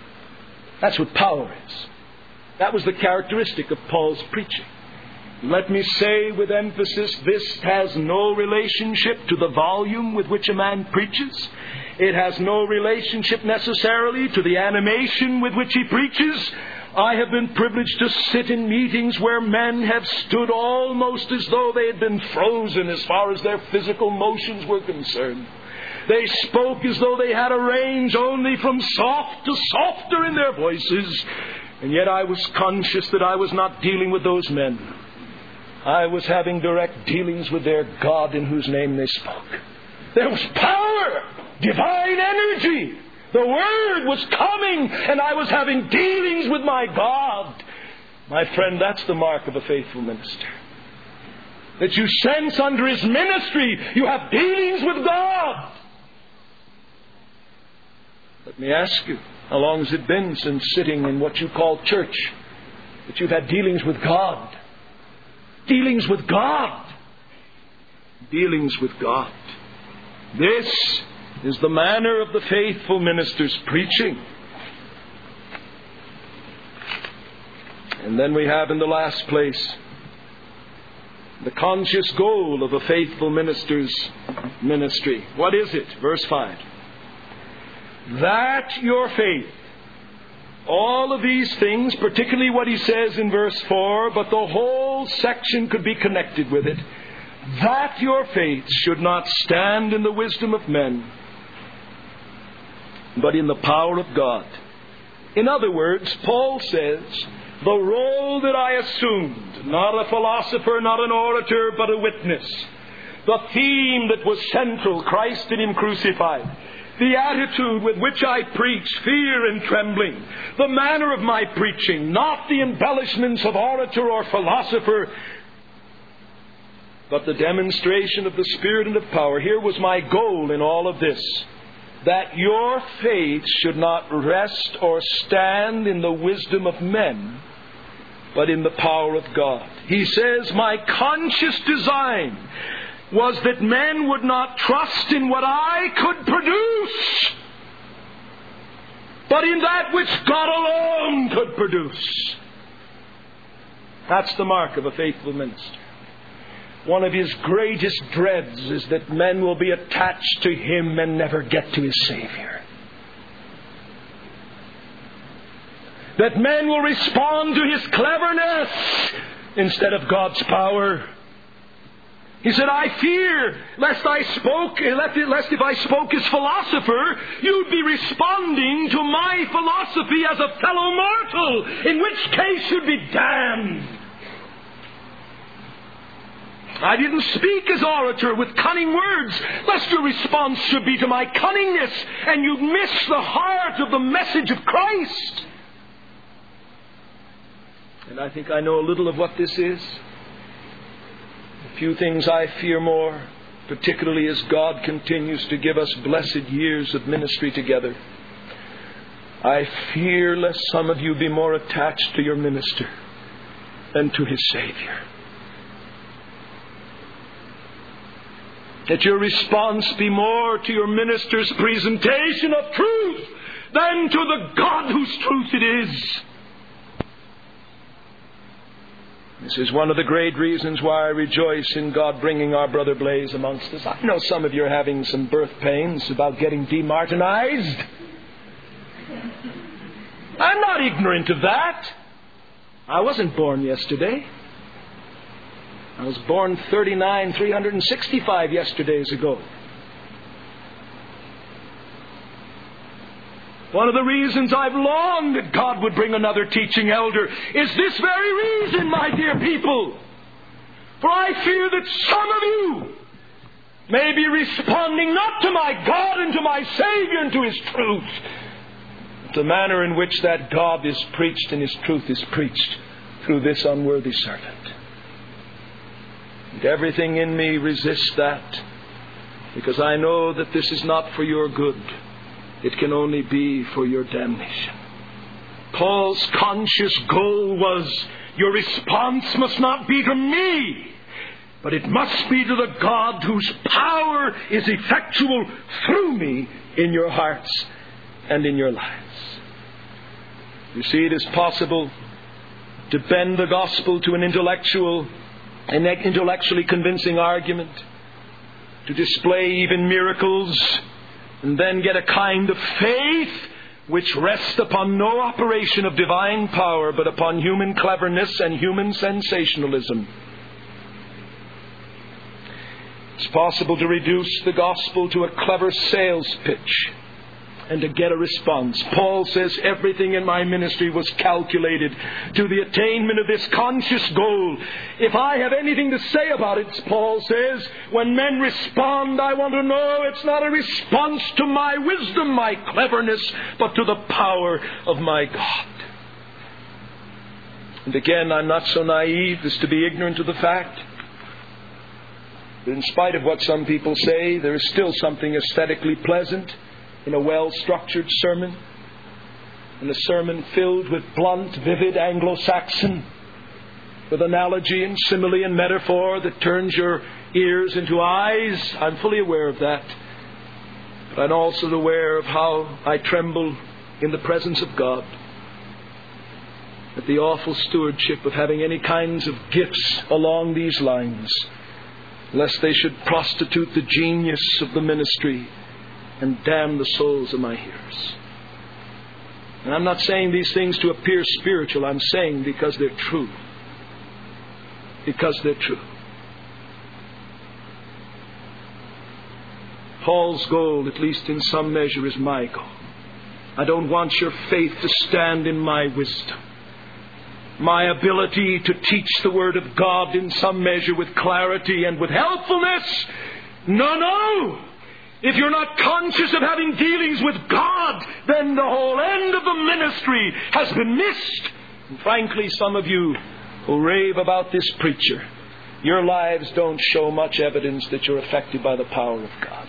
That's what power is. That was the characteristic of Paul's preaching. Let me say with emphasis, this has no relationship to the volume with which a man preaches. It has no relationship necessarily to the animation with which he preaches. I have been privileged to sit in meetings where men have stood almost as though they had been frozen as far as their physical motions were concerned. They spoke as though they had a range only from soft to softer in their voices. And yet I was conscious that I was not dealing with those men. I was having direct dealings with their God in whose name they spoke. There was power, divine energy. The Word was coming, and I was having dealings with my God. My friend, that's the mark of a faithful minister. That you sense under his ministry, you have dealings with God. Let me ask you, how long has it been since sitting in what you call church that you've had dealings with God? Dealings with God. Dealings with God. This is the manner of the faithful minister's preaching. And then we have in the last place the conscious goal of a faithful minister's ministry. What is it? Verse 5. That your faith All of these things, particularly what he says in verse 4, but the whole section could be connected with it, that your faith should not stand in the wisdom of men, but in the power of God. In other words, Paul says, the role that I assumed, not a philosopher, not an orator, but a witness, the theme that was central, Christ and Him crucified, the attitude with which I preach, fear and trembling, the manner of my preaching, not the embellishments of orator or philosopher, but the demonstration of the Spirit and of power. Here was my goal in all of this, that your faith should not rest or stand in the wisdom of men, but in the power of God. He says, my conscious design was that men would not trust in what I could produce, but in that which God alone could produce. That's the mark of a faithful minister. One of his greatest dreads is that men will be attached to him and never get to his Savior. That men will respond to his cleverness instead of God's power. He said, I fear lest if I spoke as philosopher, you'd be responding to my philosophy as a fellow mortal, in which case you'd be damned. I didn't speak as orator with cunning words, lest your response should be to my cunningness, and you'd miss the heart of the message of Christ. And I think I know a little of what this is. Few things I fear more, particularly as God continues to give us blessed years of ministry together. I fear lest some of you be more attached to your minister than to his Savior. That your response be more to your minister's presentation of truth than to the God whose truth it is. This is one of the great reasons why I rejoice in God bringing our brother Blaze amongst us. I know some of you are having some birth pains about getting demartinized. I'm not ignorant of that. I wasn't born yesterday. I was born 365 yesterdays ago. One of the reasons I've longed that God would bring another teaching elder is this very reason, my dear people. For I fear that some of you may be responding not to my God and to my Savior and to His truth, but the manner in which that God is preached and His truth is preached through this unworthy servant. And everything in me resists that, because I know that this is not for your good. It can only be for your damnation. Paul's conscious goal was, your response must not be to me, but it must be to the God whose power is effectual through me in your hearts and in your lives. You see, it is possible to bend the gospel to an intellectually convincing argument, to display even miracles, and then get a kind of faith which rests upon no operation of divine power, but upon human cleverness and human sensationalism. It's possible to reduce the gospel to a clever sales pitch and to get a response. Paul says, everything in my ministry was calculated to the attainment of this conscious goal. If I have anything to say about it, Paul says, when men respond, I want to know it's not a response to my wisdom, my cleverness, but to the power of my God. And again, I'm not so naive as to be ignorant of the fact that in spite of what some people say, there is still something aesthetically pleasant in a well-structured sermon, in a sermon filled with blunt, vivid Anglo-Saxon, with analogy and simile and metaphor that turns your ears into eyes. I'm fully aware of that. But I'm also aware of how I tremble in the presence of God at the awful stewardship of having any kinds of gifts along these lines, lest they should prostitute the genius of the ministry and damn the souls of my hearers. And I'm not saying these things to appear spiritual. I'm saying because they're true. Because they're true. Paul's goal, at least in some measure, is my goal. I don't want your faith to stand in my wisdom, my ability to teach the Word of God in some measure with clarity and with helpfulness. No. If you're not conscious of having dealings with God, then the whole end of the ministry has been missed. And frankly, some of you who rave about this preacher, your lives don't show much evidence that you're affected by the power of God.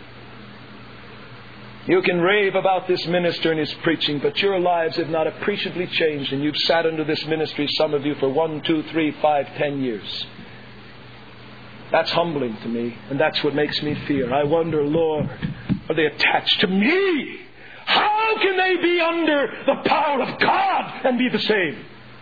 You can rave about this minister and his preaching, but your lives have not appreciably changed, and you've sat under this ministry, some of you, for 1, 2, 3, 5, 10 years. That's humbling to me, and that's what makes me fear. I wonder, Lord, are they attached to me? How can they be under the power of God and be the same?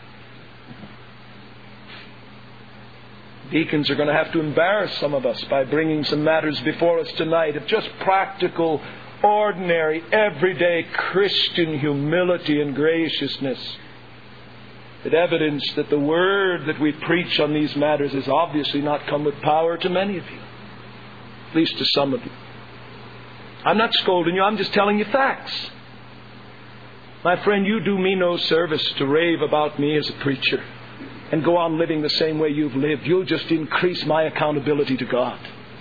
Deacons are going to have to embarrass some of us by bringing some matters before us tonight of just practical, ordinary, everyday Christian humility and graciousness. That evidence that the word that we preach on these matters has obviously not come with power to many of you. At least to some of you. I'm not scolding you, I'm just telling you facts. My friend, you do me no service to rave about me as a preacher and go on living the same way you've lived. You'll just increase my accountability to God.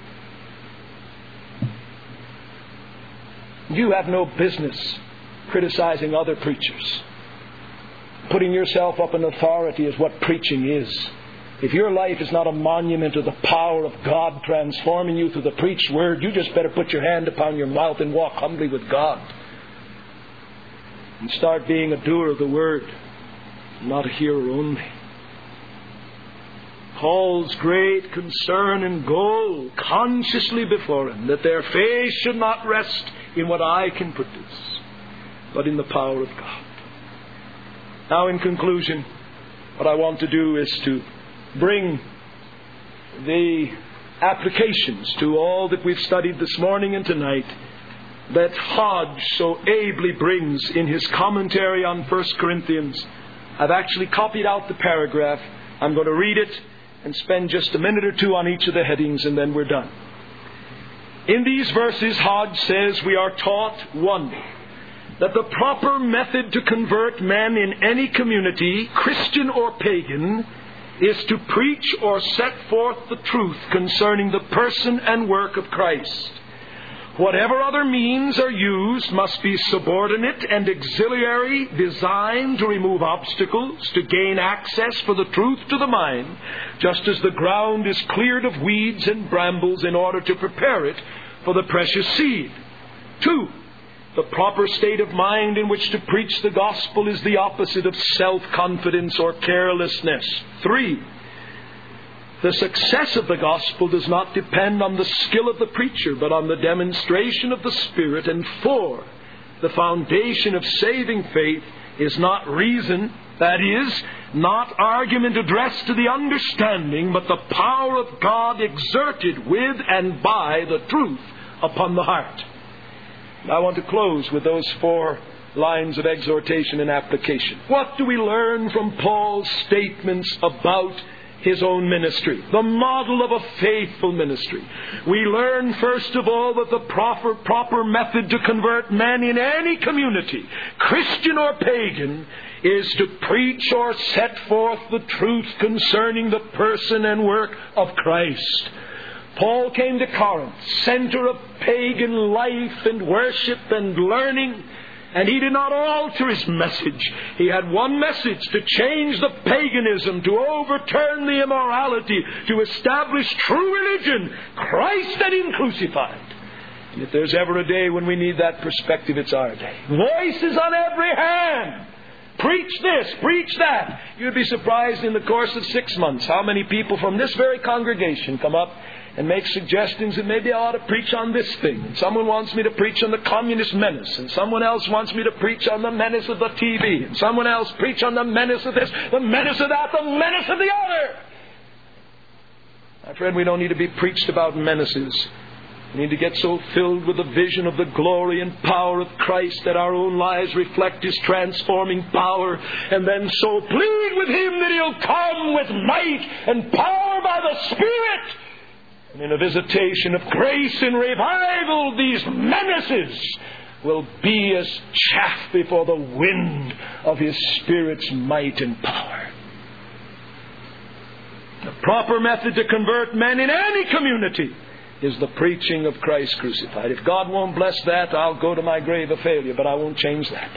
You have no business criticizing other preachers. Putting yourself up in authority is what preaching is. If your life is not a monument to the power of God transforming you through the preached word, you just better put your hand upon your mouth and walk humbly with God. And start being a doer of the word, not a hearer only. Paul's great concern and goal consciously before him, that their faith should not rest in what I can produce, but in the power of God. Now, in conclusion, what I want to do is to bring the applications to all that we've studied this morning and tonight that Hodge so ably brings in his commentary on 1 Corinthians. I've actually copied out the paragraph. I'm going to read it and spend just a minute or two on each of the headings, and then we're done. In these verses, Hodge says we are taught, 1, that the proper method to convert men in any community, Christian or pagan, is to preach or set forth the truth concerning the person and work of Christ. Whatever other means are used must be subordinate and auxiliary, designed to remove obstacles, to gain access for the truth to the mind, just as the ground is cleared of weeds and brambles in order to prepare it for the precious seed. 2, the proper state of mind in which to preach the gospel is the opposite of self-confidence or carelessness. 3, the success of the gospel does not depend on the skill of the preacher, but on the demonstration of the Spirit. And 4, the foundation of saving faith is not reason, that is, not argument addressed to the understanding, but the power of God exerted with and by the truth upon the heart. I want to close with those 4 lines of exhortation and application. What do we learn from Paul's statements about his own ministry, the model of a faithful ministry? We learn, first of all, that the proper method to convert men in any community, Christian or pagan, is to preach or set forth the truth concerning the person and work of Christ. Paul came to Corinth, center of pagan life and worship and learning, and he did not alter his message. He had one message: to change the paganism, to overturn the immorality, to establish true religion, Christ and Him crucified. And if there's ever a day when we need that perspective, it's our day. Voices on every hand. Preach this, preach that. You'd be surprised in the course of 6 months how many people from this very congregation come up and make suggestions that maybe I ought to preach on this thing. And someone wants me to preach on the communist menace. And someone else wants me to preach on the menace of the TV. And someone else preach on the menace of this, the menace of that, the menace of the other. My friend, we don't need to be preached about menaces. We need to get so filled with the vision of the glory and power of Christ that our own lives reflect His transforming power, and then so plead with Him that He'll come with might and power by the Spirit. And in a visitation of grace and revival, these menaces will be as chaff before the wind of His Spirit's might and power. The proper method to convert men in any community is the preaching of Christ crucified. If God won't bless that, I'll go to my grave a failure, but I won't change that.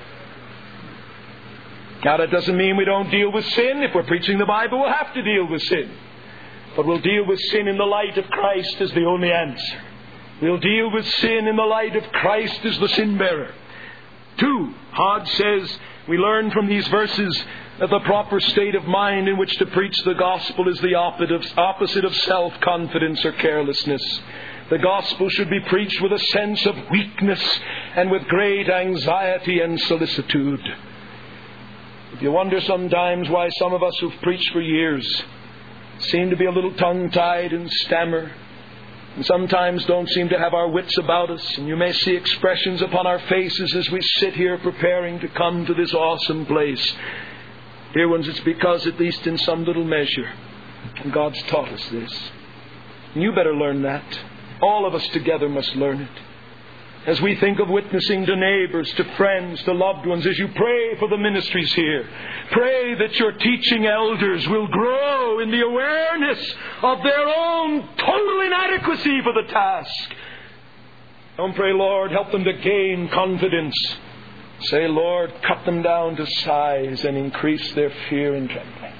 Now, that doesn't mean we don't deal with sin. If we're preaching the Bible, we'll have to deal with sin. But we'll deal with sin in the light of Christ as the only answer. We'll deal with sin in the light of Christ as the sin bearer. 2, Hodge says, we learn from these verses that the proper state of mind in which to preach the gospel is the opposite of self-confidence or carelessness. The gospel should be preached with a sense of weakness and with great anxiety and solicitude. If you wonder sometimes why some of us who've preached for years seem to be a little tongue-tied and stammer, and sometimes don't seem to have our wits about us, and you may see expressions upon our faces as we sit here preparing to come to this awesome place. Dear ones, it's because, at least in some little measure, God's taught us this. And you better learn that. All of us together must learn it. As we think of witnessing to neighbors, to friends, to loved ones, as you pray for the ministries here, pray that your teaching elders will grow in the awareness of their own total inadequacy for the task. Don't pray, Lord, help them to gain confidence. Say, Lord, cut them down to size and increase their fear and trembling.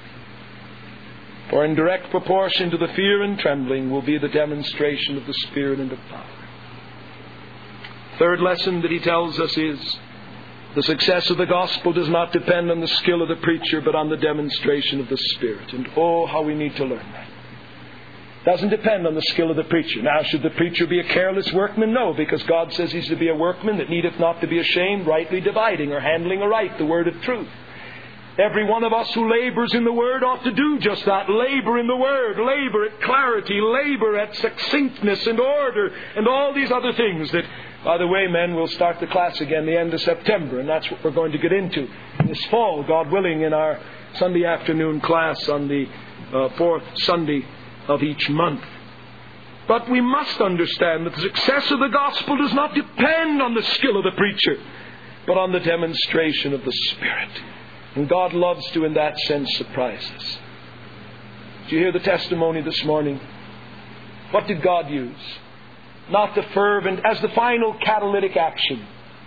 For in direct proportion to the fear and trembling will be the demonstration of the Spirit and of power. Third lesson that he tells us is the success of the gospel does not depend on the skill of the preacher, but on the demonstration of the Spirit. And oh, how we need to learn that. Doesn't depend on the skill of the preacher. Now, should the preacher be a careless workman? No, because God says he's to be a workman that needeth not to be ashamed, rightly dividing or handling aright the word of truth. Every one of us who labors in the Word ought to do just that. Labor in the Word. Labor at clarity. Labor at succinctness and order and all these other things that, by the way, men, we'll start the class again the end of September, and that's what we're going to get into this fall, God willing, in our Sunday afternoon class on the fourth Sunday of each month. But we must understand that the success of the gospel does not depend on the skill of the preacher, but on the demonstration of the Spirit. And God loves to, in that sense, surprise us. Did you hear the testimony this morning? What did God use? Not the fervent, as the final catalytic action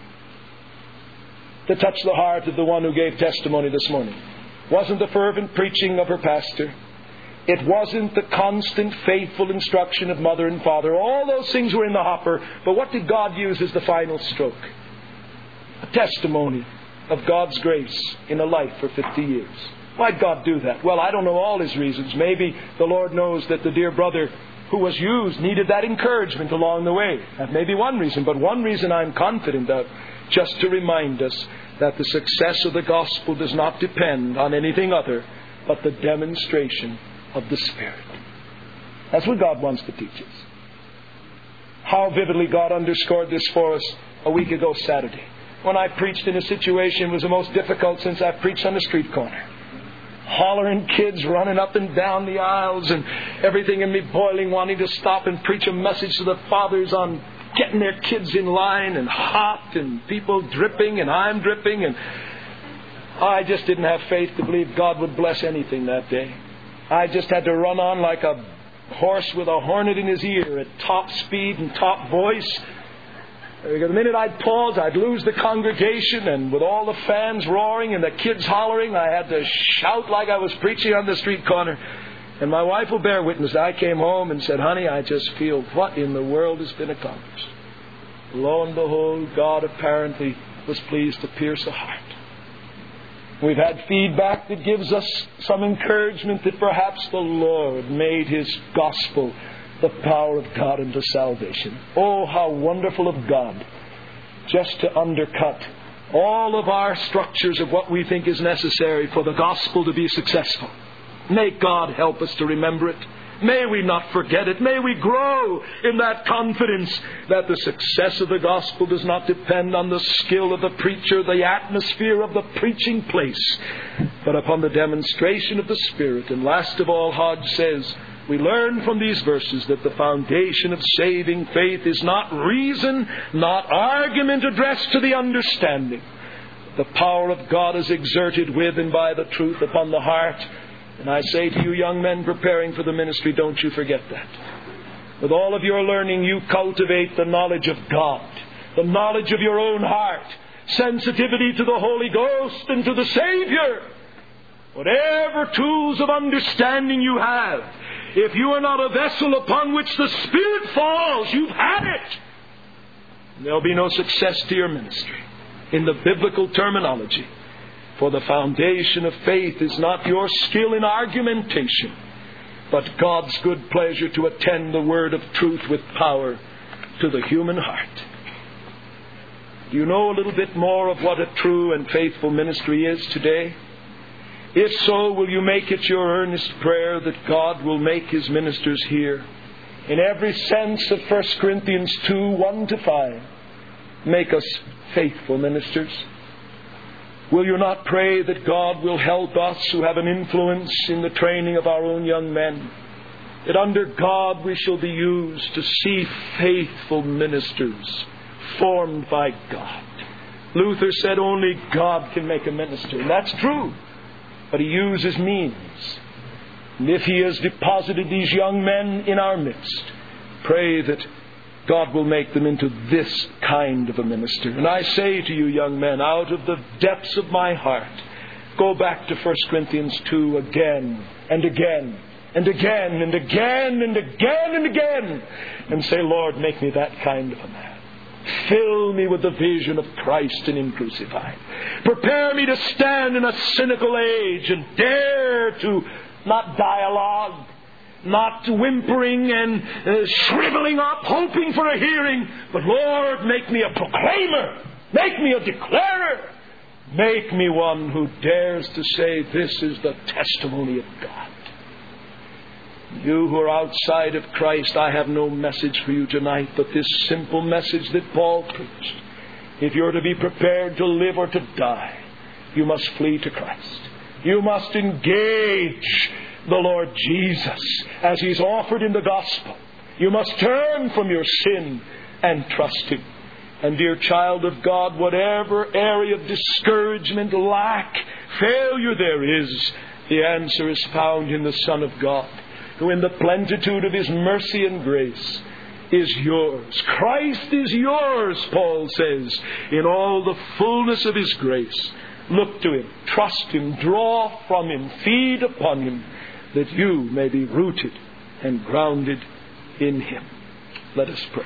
to touch the heart of the one who gave testimony this morning. Wasn't the fervent preaching of her pastor. It wasn't the constant, faithful instruction of mother and father. All those things were in the hopper. But what did God use as the final stroke? A testimony of God's grace in a life for 50 years. Why'd God do that? Well, I don't know all His reasons. Maybe the Lord knows that the dear brother who was used needed that encouragement along the way. That may be one reason, but one reason I'm confident of, just to remind us that the success of the gospel does not depend on anything other but the demonstration of the Spirit. That's what God wants to teach us. How vividly God underscored this for us a week ago Saturday, when I preached in a situation that was the most difficult since I've preached on the street corner. Hollering kids running up and down the aisles, and everything in me boiling, wanting to stop and preach a message to the fathers on getting their kids in line, and hot, and people dripping, and I'm dripping, and I just didn't have faith to believe God would bless anything that day. I just had to run on like a horse with a hornet in his ear at top speed and top voice. The minute I'd pause, I'd lose the congregation, and with all the fans roaring and the kids hollering, I had to shout like I was preaching on the street corner. And my wife will bear witness. I came home and said, honey, I just feel what in the world has been accomplished. Lo and behold, God apparently was pleased to pierce a heart. We've had feedback that gives us some encouragement that perhaps the Lord made His gospel the power of God unto salvation. Oh, how wonderful of God, just to undercut all of our structures of what we think is necessary for the gospel to be successful. May God help us to remember it. May we not forget it. May we grow in that confidence that the success of the gospel does not depend on the skill of the preacher, the atmosphere of the preaching place, but upon the demonstration of the Spirit. And last of all, Hodge says, we learn from these verses that the foundation of saving faith is not reason, not argument addressed to the understanding. The power of God is exerted with and by the truth upon the heart. And I say to you young men preparing for the ministry, don't you forget that. With all of your learning, you cultivate the knowledge of God, the knowledge of your own heart, sensitivity to the Holy Ghost and to the Savior. Whatever tools of understanding you have, if you are not a vessel upon which the Spirit falls, you've had it. There'll be no success to your ministry. In the biblical terminology, for the foundation of faith is not your skill in argumentation, but God's good pleasure to attend the word of truth with power to the human heart. Do you know a little bit more of what a true and faithful ministry is today? If so, will you make it your earnest prayer that God will make His ministers here, in every sense of 1 Corinthians 2, 1-5, make us faithful ministers? Will you not pray that God will help us who have an influence in the training of our own young men, that under God we shall be used to see faithful ministers formed by God? Luther said only God can make a minister, and that's true. But He uses means. And if He has deposited these young men in our midst, pray that God will make them into this kind of a minister. And I say to you, young men, out of the depths of my heart, go back to 1 Corinthians 2 again and again and again and again and again and again, and say, Lord, make me that kind of a man. Fill me with the vision of Christ in Him crucified. Prepare me to stand in a cynical age and dare to not dialogue, not whimpering and shriveling up, hoping for a hearing, but Lord, make me a proclaimer. Make me a declarer. Make me one who dares to say, this is the testimony of God. You who are outside of Christ, I have no message for you tonight but this simple message that Paul preached. If you're to be prepared to live or to die, you must flee to Christ. You must engage the Lord Jesus as He's offered in the gospel. You must turn from your sin and trust Him. And dear child of God, whatever area of discouragement, lack, failure there is, the answer is found in the Son of God, who in the plenitude of His mercy and grace is yours. Christ is yours, Paul says, in all the fullness of His grace. Look to Him, trust Him, draw from Him, feed upon Him, that you may be rooted and grounded in Him. Let us pray.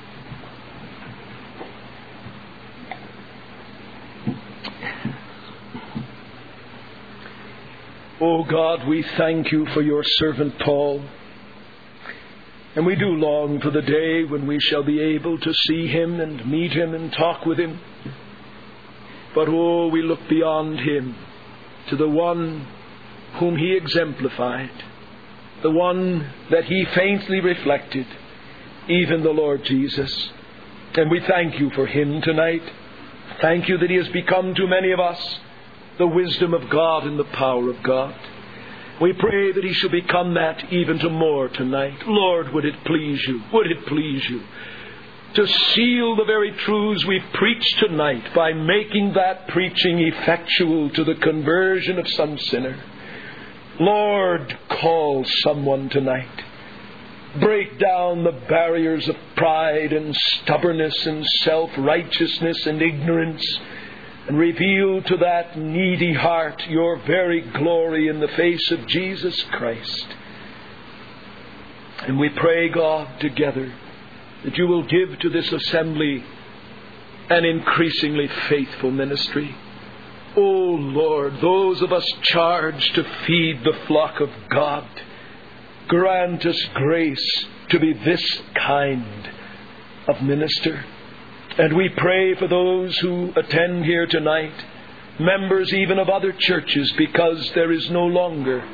Oh God, we thank You for Your servant Paul. And we do long for the day when we shall be able to see him and meet him and talk with him. But oh, we look beyond him to the one whom he exemplified, the one that he faintly reflected, even the Lord Jesus. And we thank You for him tonight. Thank You that he has become to many of us the wisdom of God and the power of God. We pray that he shall become that even to more tonight. Lord, would it please You, would it please You to seal the very truths we preach tonight by making that preaching effectual to the conversion of some sinner. Lord, call someone tonight. Break down the barriers of pride and stubbornness and self-righteousness and ignorance, and reveal to that needy heart Your very glory in the face of Jesus Christ. And we pray, God, together, that You will give to this assembly an increasingly faithful ministry. Oh Lord, those of us charged to feed the flock of God, grant us grace to be this kind of minister. And we pray for those who attend here tonight, members even of other churches, because there is no longer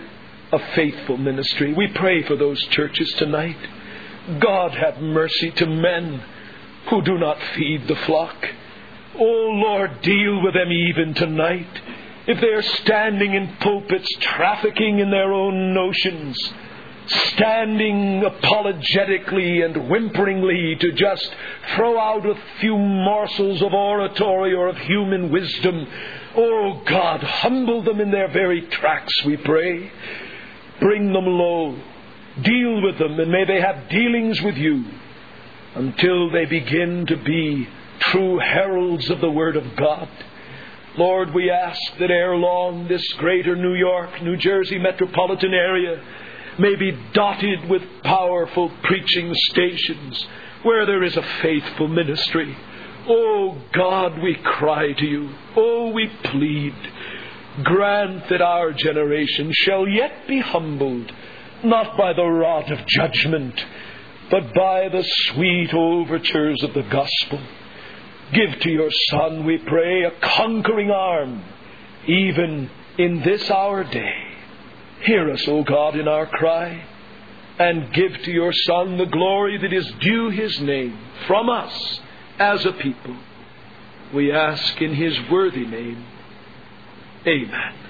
a faithful ministry. We pray for those churches tonight. God, have mercy to men who do not feed the flock. Oh Lord, deal with them even tonight. If they are standing in pulpits, trafficking in their own notions, standing apologetically and whimperingly to just throw out a few morsels of oratory or of human wisdom, oh God, humble them in their very tracks, we pray. Bring them low. Deal with them, and may they have dealings with you until they begin to be true heralds of the Word of God. Lord, we ask that ere long this greater New York, New Jersey metropolitan area may be dotted with powerful preaching stations where there is a faithful ministry. Oh God, we cry to you. Oh, we plead. Grant that our generation shall yet be humbled, not by the rod of judgment, but by the sweet overtures of the gospel. Give to your Son, we pray, a conquering arm, even in this our day. Hear us, O God, in our cry, and give to your Son the glory that is due his name from us as a people. We ask in his worthy name. Amen.